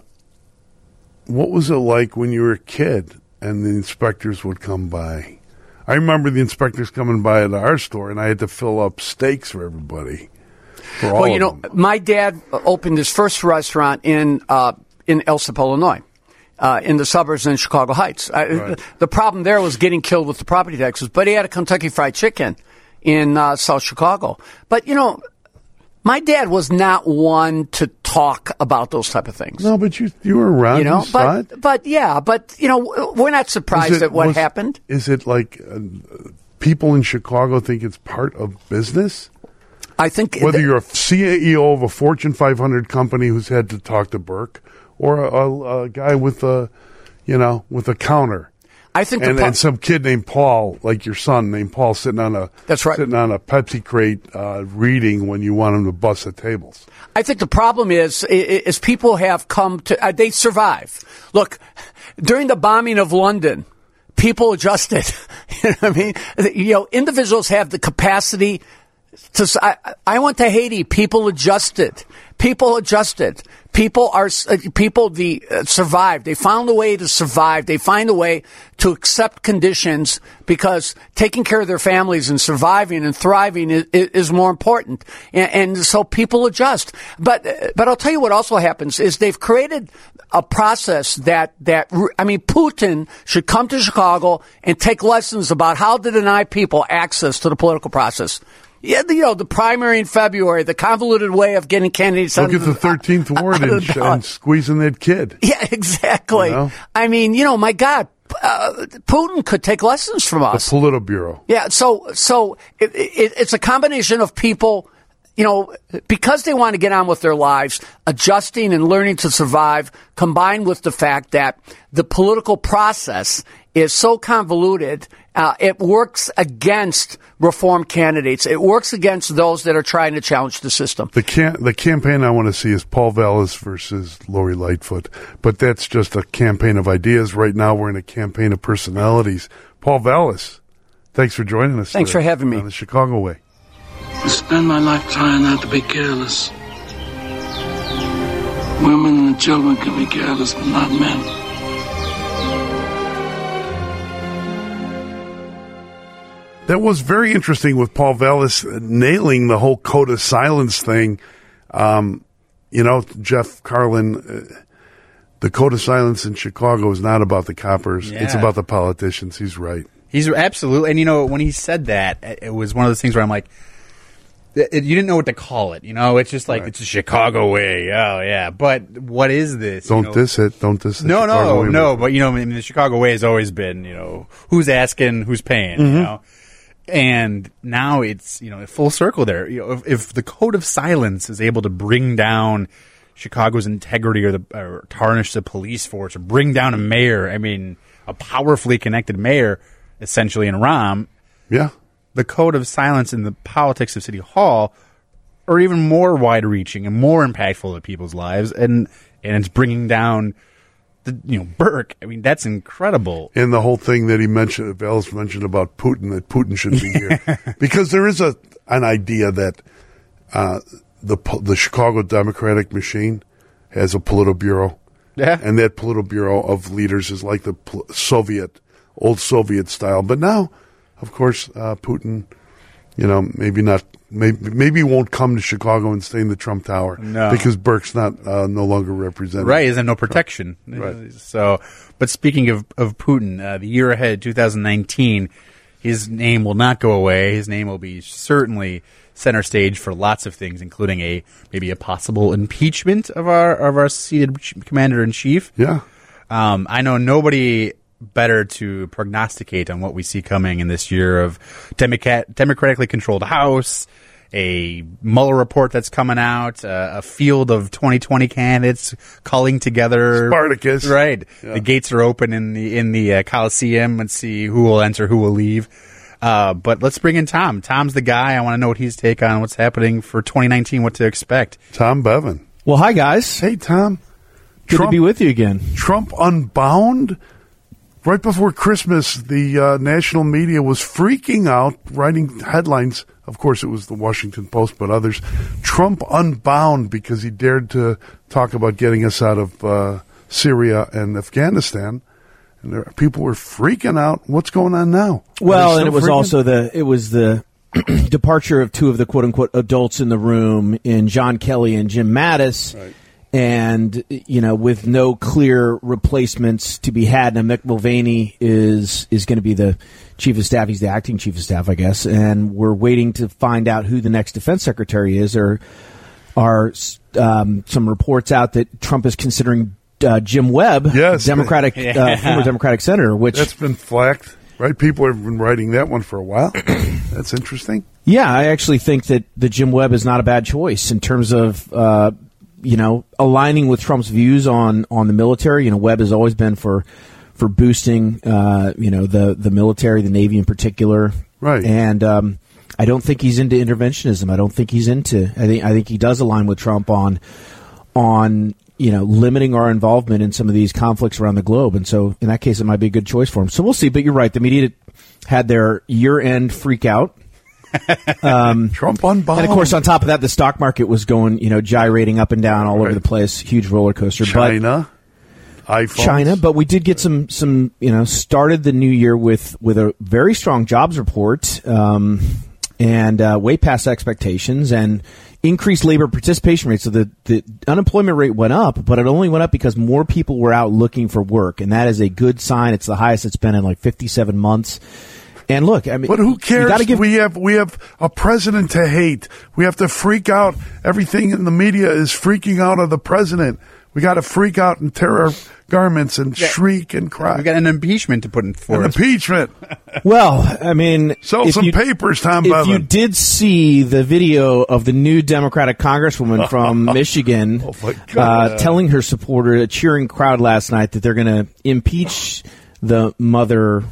what was it like when you were a kid and the inspectors would come by? I remember the inspectors coming by at our store, and I had to fill up steaks for everybody. For all well, you of know, them. my dad opened his first restaurant in uh, in Elsip, Illinois. Uh, in the suburbs in Chicago Heights. I, Right. The problem there was getting killed with the property taxes, but he had a Kentucky Fried Chicken in uh, South Chicago. But, you know, my dad was not one to talk about those type of things. No, but you you were around. You know, you saw but, it. but yeah, but, you know, we're not surprised Is it- at what was- happened. Is it like uh, people in Chicago think it's part of business? I think Whether th- you're a C E O of a Fortune five hundred company who's had to talk to Burke, or a, a, a guy with a, you know, with a counter, I think and, the pro- and some kid named Paul, like your son named Paul, sitting on a That's right. sitting on a Pepsi crate uh, reading when you want him to bust the tables. I think the problem is, is people have come to, uh, they survive. Look, during the bombing of London, people adjusted. You know what I mean? You know, individuals have the capacity to, I, I went to Haiti, people adjusted. People adjusted. People are, uh, people the, uh, survived. They found a way to survive. They find a way to accept conditions because taking care of their families and surviving and thriving is, is more important. And, and so people adjust. But, but I'll tell you what also happens is they've created a process that, that, I mean, Putin should come to Chicago and take lessons about how to deny people access to the political process. Yeah, you know, the primary in February, the convoluted way of getting candidates Look on at the thirteenth ward and, sh- and squeezing that kid. Yeah, exactly. You know? I mean, you know, my God, uh, Putin could take lessons from us. The Politburo. Yeah, so so it, it, it's a combination of people, you know, because they want to get on with their lives, adjusting and learning to survive, combined with the fact that the political process is so convoluted, uh, it works against reform candidates. It works against those that are trying to challenge the system. The can- the campaign I want to see is Paul Vallis versus Lori Lightfoot, but that's just a campaign of ideas. Right now we're in a campaign of personalities. Paul Vallis, thanks for joining us. Thanks today for having me. On the Chicago Way. I spend my life trying not to be careless. Women and children can be careless, but not men. That was very interesting with Paul Vallis nailing the whole code of silence thing. Um, you know, Jeff Carlin, uh, the code of silence in Chicago is not about the coppers. Yeah. It's about the politicians. He's right. He's absolutely, and you know, when he said that, it was one of those things where I'm like, it, you didn't know what to call it. You know, it's just like Right. it's a Chicago way. Oh yeah, but what is this? Don't you know? diss it. Don't diss it. No, Chicago no, way. no. But you know, I mean, the Chicago way has always been, you know, who's asking, who's paying. Mm-hmm. You know, and now it's, you know, full circle there. You know, if, if the code of silence is able to bring down Chicago's integrity or the or tarnish the police force or bring down a mayor, I mean, a powerfully connected mayor, essentially in Rahm, Yeah. the code of silence in the politics of City Hall are even more wide-reaching and more impactful to people's lives, and and it's bringing down the, you know, Burke. I mean, that's incredible. And the whole thing that he mentioned, Vallis mentioned about Putin, that Putin should be here. Because there is a an idea that uh, the the Chicago Democratic machine has a Politburo. Yeah. And that Politburo of leaders is like the pol- Soviet, old Soviet style. But now, of course, uh, Putin, you know, maybe not, maybe, maybe he won't come to Chicago and stay in the Trump Tower. No. Because Burke's not, uh, no longer represented. Right, isn't no protection. Right. So, but speaking of, of Putin, uh, the year ahead, two thousand nineteen, his name will not go away. His name will be certainly center stage for lots of things, including a maybe a possible impeachment of our of our seated commander in chief. Yeah. Um, I know nobody better to prognosticate on what we see coming in this year of Democrat, democratically controlled House, a Mueller report that's coming out, uh, a field of twenty twenty candidates calling together. Spartacus. Right. Yeah. The gates are open in the in the uh, Coliseum. Let's see who will enter, who will leave. Uh, but let's bring in Tom. Tom's the guy. I want to know what his take on what's happening for twenty nineteen, what to expect. Tom Bevan. Well, hi, guys. Hey, Tom. Good Trump, to be with you again. Trump Unbound. Right before Christmas, the uh, national media was freaking out, writing headlines. Of course, it was the Washington Post, but others. Trump Unbound, because he dared to talk about getting us out of uh, Syria and Afghanistan. And there, people were freaking out. What's going on now? Are Well, they and it still was freaking? also the it was the departure of two of the quote unquote adults in the room in John Kelly and Jim Mattis. Right. And, you know, with no clear replacements to be had. Now, Mick Mulvaney is is going to be the chief of staff. He's the acting chief of staff, I guess. And we're waiting to find out who the next defense secretary is. There are um, some reports out that Trump is considering uh, Jim Webb, Yes. Democratic, Yeah. uh, former Democratic senator, which... That's been flacked, right? People have been writing that one for a while. That's interesting. Yeah, I actually think that the Jim Webb is not a bad choice in terms of, uh, you know, aligning with Trump's views on, on the military. You know, Webb has always been for for boosting, uh, you know, the, the military, the Navy in particular. Right. And um, I don't think he's into interventionism. I don't think he's into. I think I think he does align with Trump on on you know limiting our involvement in some of these conflicts around the globe. And so, in that case, it might be a good choice for him. So we'll see. But you're right. The media had their year end freak out. Um, Trump Unbound. And of course, on top of that, the stock market was going, you know, gyrating up and down all Right. over the place. Huge roller coaster. China. But iPhones. China, but we did get some, some, you know, started the new year with, with a very strong jobs report, um, and, uh, way past expectations and increased labor participation rates. So the, the unemployment rate went up, but it only went up because more people were out looking for work. And that is a good sign. It's the highest it's been in like fifty-seven months. And look, I mean, but who cares? Gotta give- we have we have a president to hate. We have to freak out. Everything in the media is freaking out of the president. We got to freak out and tear our garments and Yeah. shriek and cry. We got an impeachment to put in for An us. impeachment. Well, I mean, Sell if some you- papers, Tom If Bevan. you did see the video of the new Democratic Congresswoman from Michigan Oh, my God. uh, telling her supporter, a cheering crowd last night, that they're going to impeach the mother.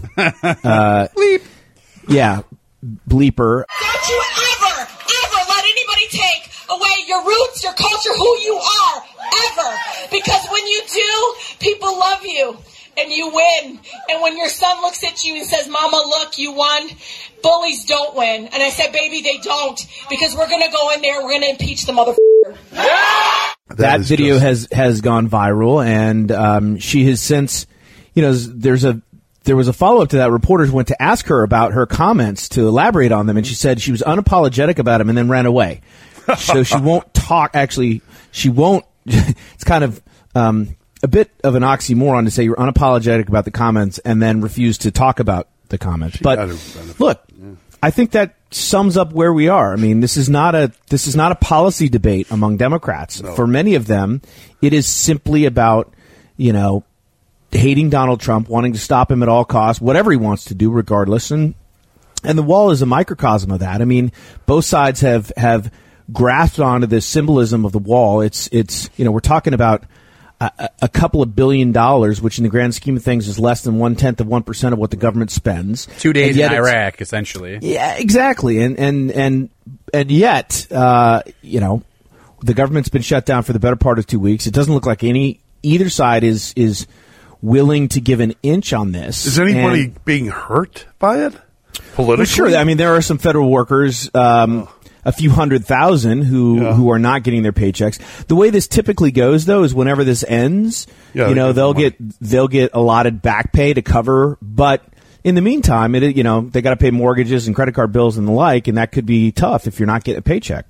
Uh, Bleep. Yeah, bleeper. Don't you ever, ever let anybody take away your roots, your culture, who you are, ever. Because when you do, people love you and you win. And when your son looks at you and says, Mama, look, you won, bullies don't win. And I said, baby, they don't. Because we're going to go in there, we're going to impeach the motherfucker. That, That is video just- has has gone viral, and um, she has since, you know, there's a there was a follow up to that. Reporters went to ask her about her comments to elaborate on them, and she said she was unapologetic about them and then ran away. So she won't talk. Actually, she won't. It's kind of um, a bit of an oxymoron to say you're unapologetic about the comments and then refuse to talk about the comments. got her But benefit. look, I think that sums up where we are. I mean, this is not a this is not a policy debate among Democrats. For many of them, it is simply about, you know, hating Donald Trump, wanting to stop him at all costs, whatever he wants to do, regardless. And and the wall is a microcosm of that. I mean, both sides have have grasped onto this symbolism of the wall. It's it's you know, we're talking about a, a couple of billion dollars, which in the grand scheme of things is less than one tenth of one percent of what the government spends. Two days And in yet it's- Iraq, essentially. Yeah, exactly. And and and and yet, uh, you know, the government's been shut down for the better part of two weeks. It doesn't look like any either side is is willing to give an inch on this. Is anybody And- being hurt by it? Politically? well, sure. I mean, there are some federal workers, um, a few hundred thousand, who Yeah. who are not getting their paychecks. The way this typically goes, though, is whenever this ends, Yeah, you they know, get they'll money. get they'll get allotted back pay to cover. But in the meantime, it you know they got to pay mortgages and credit card bills and the like, and that could be tough if you're not getting a paycheck.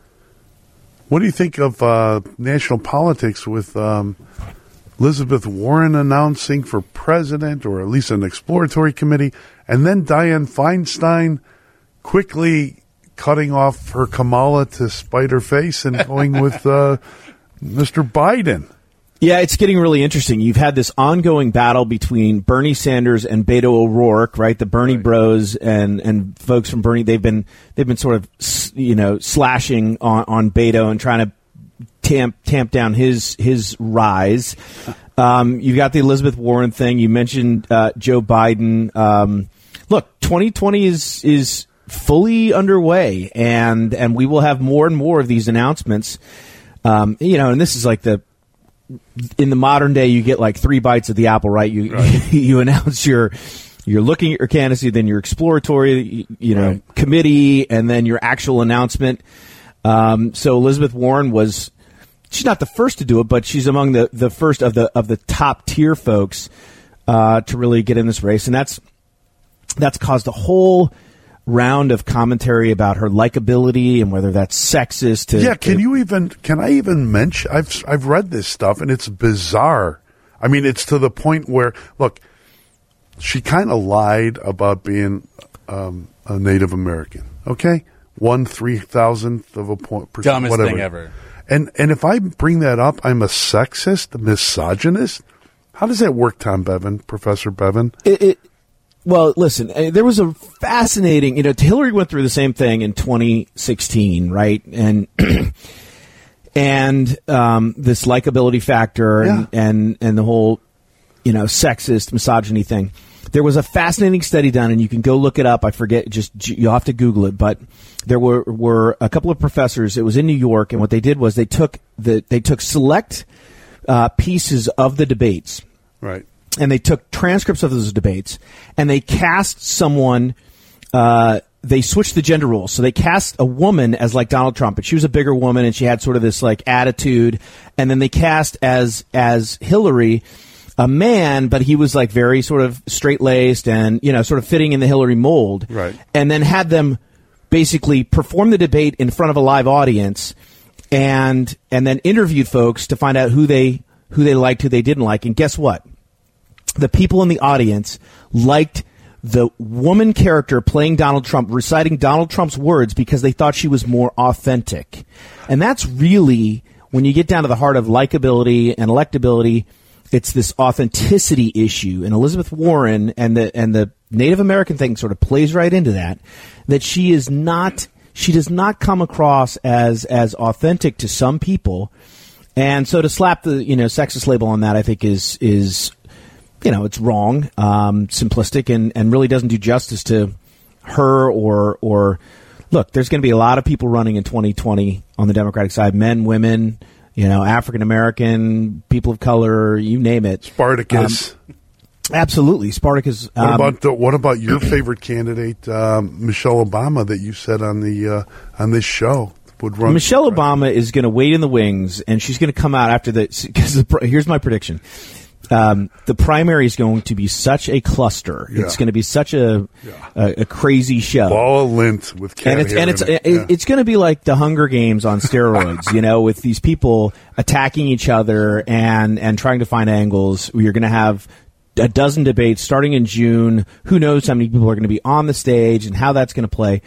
What do you think of uh, national politics with um, Elizabeth Warren announcing for president, or at least an exploratory committee, and then Dianne Feinstein quickly cutting off her Kamala to spite her face and going with uh, Mister Biden? Yeah, it's getting really interesting. You've had this ongoing battle between Bernie Sanders and Beto O'Rourke, right? The Bernie Right. Bros and, and folks from Bernie. They've been they've been sort of s- you know slashing on, on Beto and trying to tamp tamp down his his rise. Um, you've got the Elizabeth Warren thing. You mentioned uh, Joe Biden. Um, look, twenty twenty is is fully underway, and and we will have more and more of these announcements. Um, you know, and this is like the in the modern day, you get like three bites of the apple, right? You Right. you announce your you're looking at your candidacy, then your exploratory, you, you know, Right. committee, and then your actual announcement. Um, so Elizabeth Warren was she's not the first to do it, but she's among the, the first of the of the top tier folks uh, to really get in this race, and that's that's caused a whole round of commentary about her likability and whether that's sexist. To, Yeah, can to- you even? Can I even mention? I've I've read this stuff and it's bizarre. I mean, it's to the point where look, she kind of lied about being um, a Native American. Okay, one three thousandth of a point, percent, Dumbest whatever. thing ever. And and if I bring that up, I'm a sexist, a misogynist. How does that work, Tom Bevan, Professor Bevan? It, it, well, listen, uh, there was a fascinating, you know, Hillary went through the same thing in twenty sixteen, right? And and um, this likability factor and, Yeah. and, and the whole, you know, sexist, misogyny thing. There was a fascinating study done, and you can go look it up. I forget, just you'll have to Google it. But there were were a couple of professors. It was in New York, and what they did was they took the they took select uh, pieces of the debates, Right. and they took transcripts of those debates, and they cast someone. Uh, they switched the gender roles, so they cast a woman as like Donald Trump, but she was a bigger woman, and she had sort of this like attitude. And then they cast as as Hillary, a man, but he was like very sort of straight laced and you know sort of fitting in the Hillary mold. Right. And then had them basically perform the debate in front of a live audience, and and then interviewed folks to find out who they who they liked, who they didn't like. And guess what? The people in the audience liked the woman character playing Donald Trump, reciting Donald Trump's words because they thought she was more authentic. And that's really, when you get down to the heart of likability and electability, it's this authenticity issue. And Elizabeth Warren and the and the Native American thing sort of plays right into that, that she is not, she does not come across as as authentic to some people. And so to slap the, you know, sexist label on that, I think is is you know, it's wrong, um, simplistic, and, and really doesn't do justice to her or or look, there's going to be a lot of people running in twenty twenty on the Democratic side, men, women, you know, African American, people of color, you name it. Spartacus. Um, absolutely, Spartacus. What um, about the, what about your favorite candidate, um, Michelle Obama, that you said on the uh, on this show would run? Michelle Obama is going to wait in the wings, and she's going to come out after the. Because here's my prediction. Um, the primary is going to be such a cluster. Yeah. It's going to be such a yeah. a, a crazy show. Ball of lint with cat and it's hair and it's in it. it, Yeah. it's going to be like the Hunger Games on steroids, you know, with these people attacking each other and and trying to find angles. You're going to have a dozen debates starting in June. Who knows how many people are going to be on the stage and how that's going to play.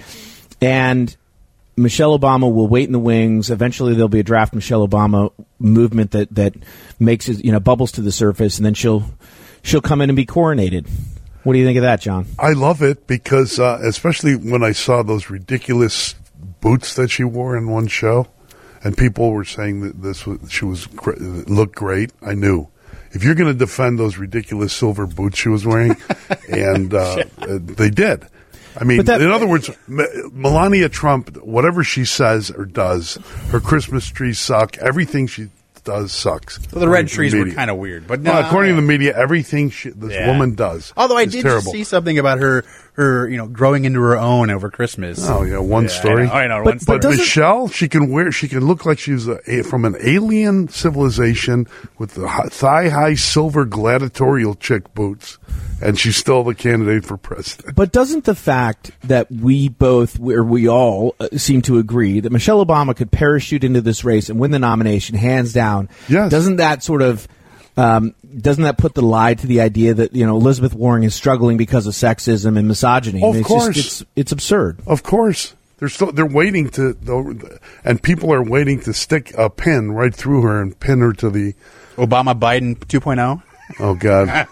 And Michelle Obama will wait in the wings. Eventually, there'll be a draft Michelle Obama movement that, that makes it, you know, bubbles to the surface, and then she'll she'll come in and be coronated. What do you think of that, John? I love it because, uh, especially when I saw those ridiculous boots that she wore in one show, and people were saying that this was she was looked great. I knew if you're going to defend those ridiculous silver boots she was wearing, and uh, they did. I mean, that, in other words, M- Melania Trump, whatever she says or does, her Christmas trees suck. Everything she does sucks. Well, the red trees were kind of weird, but no, well, according to the media, everything she, this yeah. woman does. Although I is did terrible. see something about her, her, you know, growing into her own over Christmas. Oh yeah, one yeah, story. I know, I know but, one story. But Michelle, she can wear. She can look like she's a, a, from an alien civilization with the thigh-high silver gladiatorial chick boots, and she's still the candidate for president. But doesn't the fact that we both, or we all, uh, seem to agree that Michelle Obama could parachute into this race and win the nomination hands down? Yes. Doesn't that sort of um, doesn't that put the lie to the idea that, you know, Elizabeth Warren is struggling because of sexism and misogyny? Of I mean, it's course, just, it's it's absurd. Of course, they're still they're waiting to, and people are waiting to stick a pin right through her and pin her to the Obama Biden two point oh. Oh God!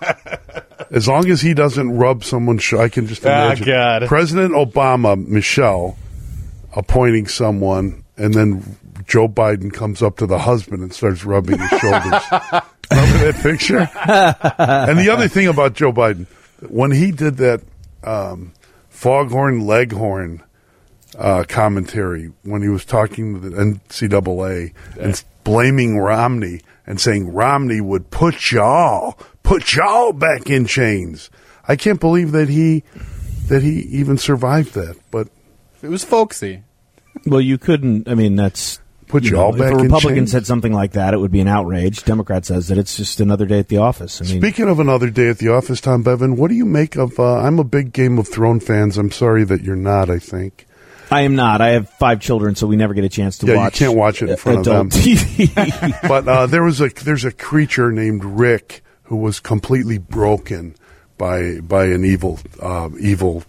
As long as he doesn't rub someone's sh- I can just imagine oh, God. President Obama, Michelle, appointing someone, and then Joe Biden comes up to the husband and starts rubbing his shoulders. Remember that picture? And the other thing about Joe Biden, when he did that um, Foghorn Leghorn uh, commentary, when he was talking to the N C double A yeah. and blaming Romney and saying Romney would put y'all, put y'all back in chains. I can't believe that he that he even survived that. But it was folksy. Well, you couldn't. I mean, that's put you y'all know, back if a in Republican chains. said something like that, it would be an outrage. Democrat says that it's just another day at the office. I mean, speaking of another day at the office, Tom Bevan, what do you make of? Uh, I'm a big Game of Thrones fan. I'm sorry that you're not. I think. I am not. I have five children, so we never get a chance to yeah, watch. you can't watch it in front adult of them. T V. But uh, there was a there's a creature named Rick who was completely broken by by an evil uh, evil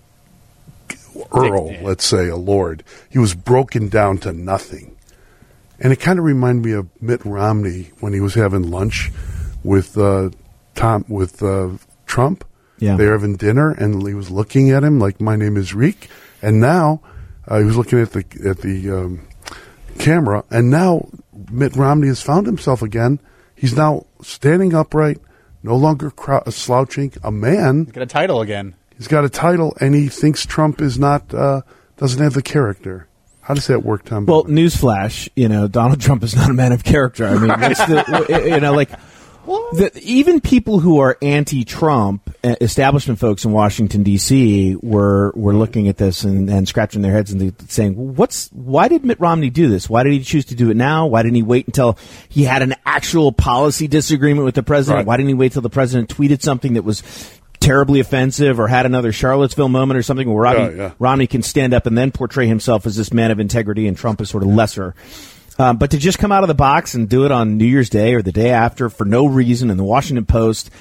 earl, let's say a lord. He was broken down to nothing, and it kind of reminded me of Mitt Romney when he was having lunch with uh, Tom with uh, Trump. Yeah, they were having dinner, and he was looking at him like, "My name is Rick," and now. Uh, he was looking at the at the um, camera, and now Mitt Romney has found himself again. He's now standing upright, no longer crou- slouching. A man. He's got a title again. He's got a title, and he thinks Trump is not uh, doesn't have the character. How does that work, Tom? Well, newsflash, you know, Donald Trump is not a man of character. I mean, what's the, you know, like. The, even people who are anti-Trump, uh, establishment folks in Washington D C, were were looking at this and, and scratching their heads and saying, "What's? Why did Mitt Romney do this? Why did he choose to do it now? Why didn't he wait until he had an actual policy disagreement with the president? Right. Why didn't he wait till the president tweeted something that was terribly offensive or had another Charlottesville moment or something where Romney, yeah, yeah. Romney can stand up and then portray himself as this man of integrity and Trump is sort of lesser?" Um, but to just come out of the box and do it on New Year's Day or the day after for no reason in the Washington Post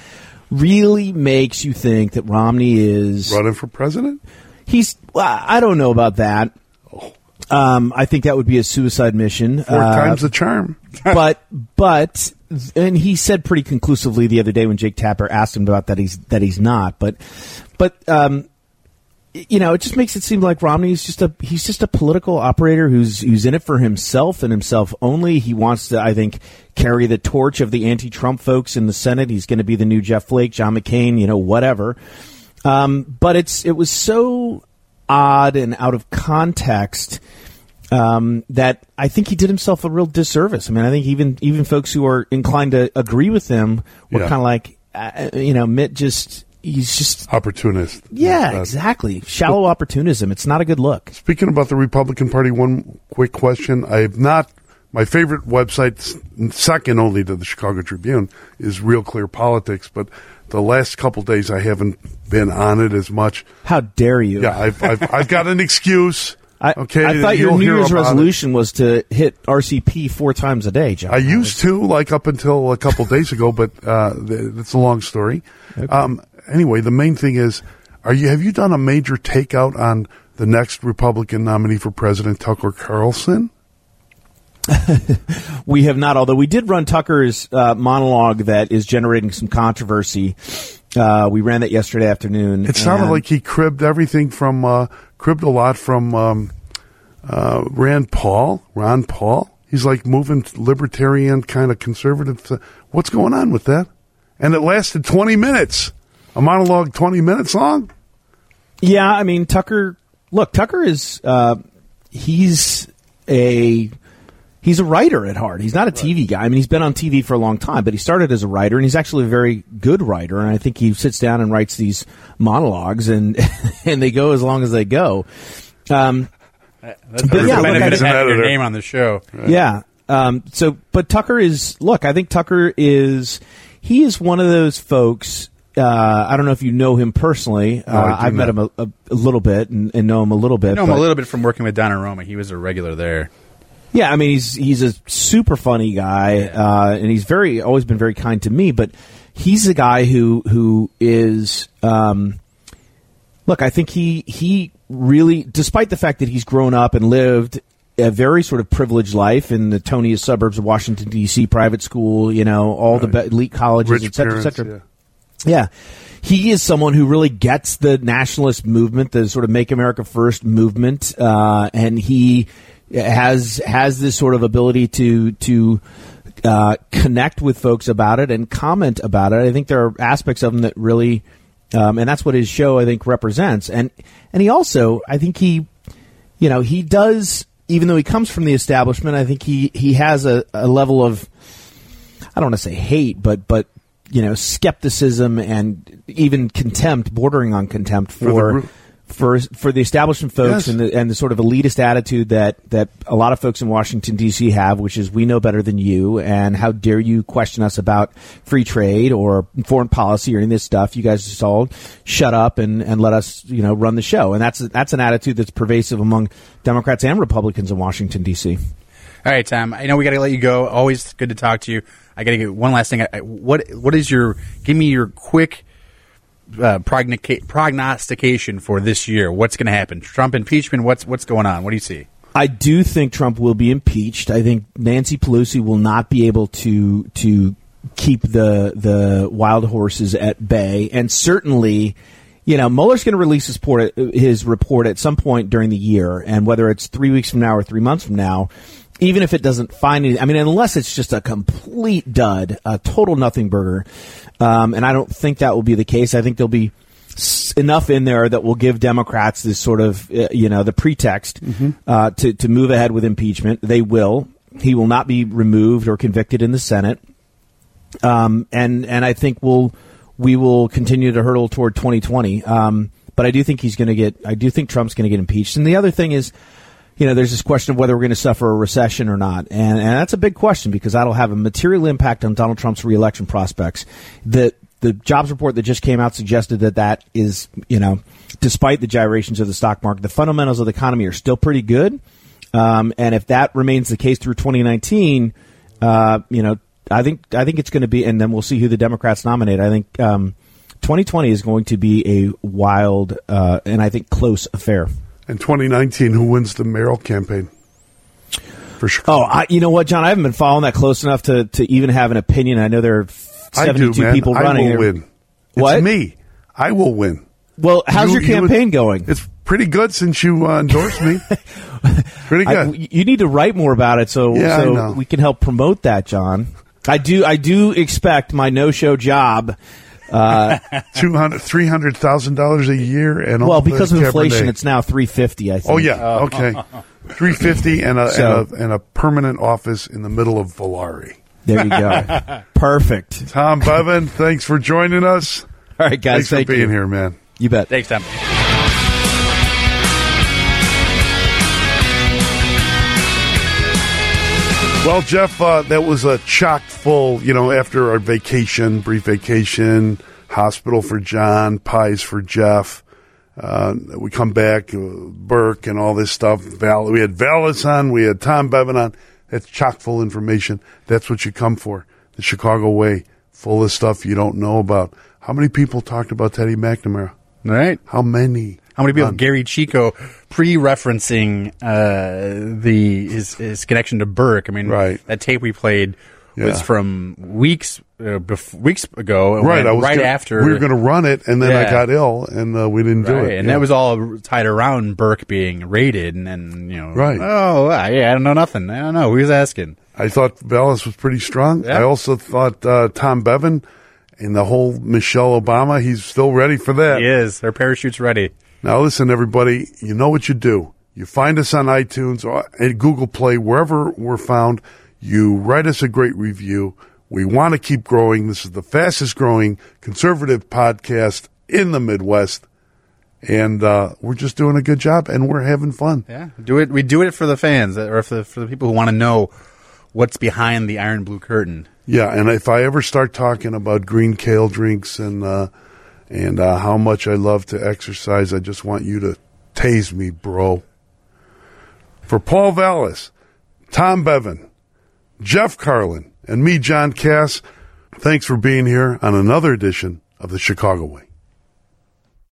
really makes you think that Romney is running for president. He's. I don't know about that. Um, I think that would be a suicide mission. Four uh, times the charm. but but and he said pretty conclusively the other day when Jake Tapper asked him about that he's that he's not. But but um, you know, it just makes it seem like Romney's just a he's just a political operator who's who's in it for himself and himself only. He wants to, I think, carry the torch of the anti-Trump folks in the Senate. He's going to be the new Jeff Flake, John McCain, you know, whatever. Um, but it's it was so odd and out of context um, that I think he did himself a real disservice. I mean, I think even even folks who are inclined to agree with him were Yeah. kind of like, uh, you know, Mitt just he's just opportunist. Yeah, Uh, exactly. Shallow opportunism. It's not a good look. Speaking about the Republican Party, one quick question. I have not, my favorite website, second only to the Chicago Tribune, is Real Clear Politics, but the last couple days I haven't been on it as much. How dare you? Yeah, I've, I've, I've got an excuse. I, okay, I thought you'll your New hear Year's about it. resolution was to hit R C P four times a day, John. I used to, like up until a couple days ago, but uh, th- it's a long story. Okay. Um, anyway, the main thing is, are you have you done a major takeout on the next Republican nominee for president, Tucker Carlson? We have not, although we did run Tucker's uh, monologue that is generating some controversy. Uh, we ran that yesterday afternoon. It sounded and- like he cribbed everything from, uh, cribbed a lot from um, uh, Rand Paul, Ron Paul. He's like moving libertarian, kind of conservative. To, what's going on with that? And it lasted twenty minutes. A monologue twenty minutes long? Yeah, I mean, Tucker, look, Tucker is, uh, he's a... He's a writer at heart. He's not a T V guy. I mean, he's been on T V for a long time, but he started as a writer, and he's actually a very good writer. And I think he sits down and writes these monologues, and and they go as long as they go. Um, That's but the yeah, look, benefit I of think- having your name on the show. Yeah. Um, so, but Tucker is, look, I think Tucker is, he is one of those folks. Uh, I don't know if you know him personally. Uh, No, I do I've met him not. a, a, a little bit and, and know him a little bit. I know him but- a little bit from working with Donna Roma. He was a regular there. Yeah, I mean he's he's a super funny guy, uh, and he's very always been very kind to me. But he's a guy who who is um, look. I think he he really, despite the fact that he's grown up and lived a very sort of privileged life in the Toniest suburbs of Washington D C, private school, you know, all the be- elite colleges, Rich et cetera, et parents, cetera. Yeah. He is someone who really gets the nationalist movement, the sort of Make America First movement, uh, and he has has this sort of ability to to uh, connect with folks about it and comment about it. I think there are aspects of him that really, um, and that's what his show I think represents. And and he also, I think he, you know, he does, even though he comes from the establishment, I think he he has a, a level of, I don't want to say hate, but but you know, skepticism and even contempt, bordering on contempt For the for group. for for the establishment folks Yes. and the and the sort of elitist attitude that that a lot of folks in Washington D C have, which is we know better than you, and how dare you question us about free trade or foreign policy or any of this stuff? You guys just all shut up and, and let us, you know, run the show. And that's that's an attitude that's pervasive among Democrats and Republicans in Washington D C. All right, Tom. I know we got to let you go. Always good to talk to you. I got to get one last thing. I, I- what what is your? Give me your quick uh, prognica- prognostication for this year. What's going to happen? Trump impeachment. What's what's going on? What do you see? I do think Trump will be impeached. I think Nancy Pelosi will not be able to to keep the the wild horses at bay, and certainly, you know, Mueller's going to release his report, his report at some point during the year, and whether it's three weeks from now or three months from now, even if it doesn't find any, I mean, unless it's just a complete dud, a total nothing burger, um, and I don't think that will be the case. I think there'll be s- enough in there that will give Democrats this sort of, uh, you know, the pretext uh, to to move ahead with impeachment. They will. He will not be removed or convicted in the Senate, um, and and I think we'll we will continue to hurtle toward twenty twenty. Um, but I do think he's going to get. I do think Trump's going to get impeached. And the other thing is, you know, there's this question of whether we're going to suffer a recession or not. And, and that's a big question because that'll have a material impact on Donald Trump's reelection prospects. The, the jobs report that just came out suggested that that is, you know, despite the gyrations of the stock market, the fundamentals of the economy are still pretty good. Um, and if that remains the case through twenty nineteen, uh, you know, I think I think it's going to be, and then we'll see who the Democrats nominate. I think um, twenty twenty is going to be a wild uh, and I think close affair. In twenty nineteen, who wins the mayoral campaign? For sure. Oh, I, you know what, John? I haven't been following that close enough to, to even have an opinion. I know there are seventy-two I do, man. people running. I will there. win. What? It's me. I will win. Well, how's You- your you campaign would- going? It's pretty good since you uh, endorsed me. Pretty good. I, you need to write more about it so, Yeah, I so know. we can help promote that, John. I do. I do expect my no-show job. Uh, Two hundred, three hundred thousand dollars a year, and well, all because the of inflation, Cabernet. it's now three fifty. I think. Oh yeah, okay, three fifty and a, So- and a and a permanent office in the middle of Valari. There you go. Perfect. Tom Bevan, thanks for joining us. All right, guys. Thanks thank for being you. here, man. You bet. Thanks, Tom. Well, Jeff, uh, that was a chock full, you know, after our vacation, brief vacation, hospital for John, pies for Jeff. Uh, we come back, uh, Burke and all this stuff. Val, we had Vallis on, we had Tom Bevan on. That's chock full information. That's what you come for. The Chicago Way, full of stuff you don't know about. How many people talked about Teddy McNamara? All right. How many? How many people? Um, Gary Chico pre-referencing uh, the his, his connection to Burke. I mean, Right. that tape we played was Yeah. from weeks uh, bef- weeks ago. It Right, went I was right gonna- after we were going to run it, and then I Yeah. got ill, and uh, we didn't do Right, it. and Yeah. that was all tied around Burke being raided, and then you know, Right. Oh, uh, yeah, I don't know nothing. I don't know. Who's asking? I thought Vallis was pretty strong. Yeah. I also thought uh, Tom Bevan and the whole Michelle Obama, he's still ready for that. He is. Their parachute's ready. Now, listen, everybody, you know what you do. You find us on iTunes or at Google Play, wherever we're found. You write us a great review. We want to keep growing. This is the fastest growing conservative podcast in the Midwest. And uh, we're just doing a good job, and we're having fun. Yeah, do it. We do it for the fans, or for the, for the people who want to know what's behind the iron blue curtain. Yeah, and if I ever start talking about green kale drinks and uh, and uh, how much I love to exercise, I just want you to tase me, bro. For Paul Vallis, Tom Bevan, Jeff Carlin, and me, John Cass, thanks for being here on another edition of the Chicago Way.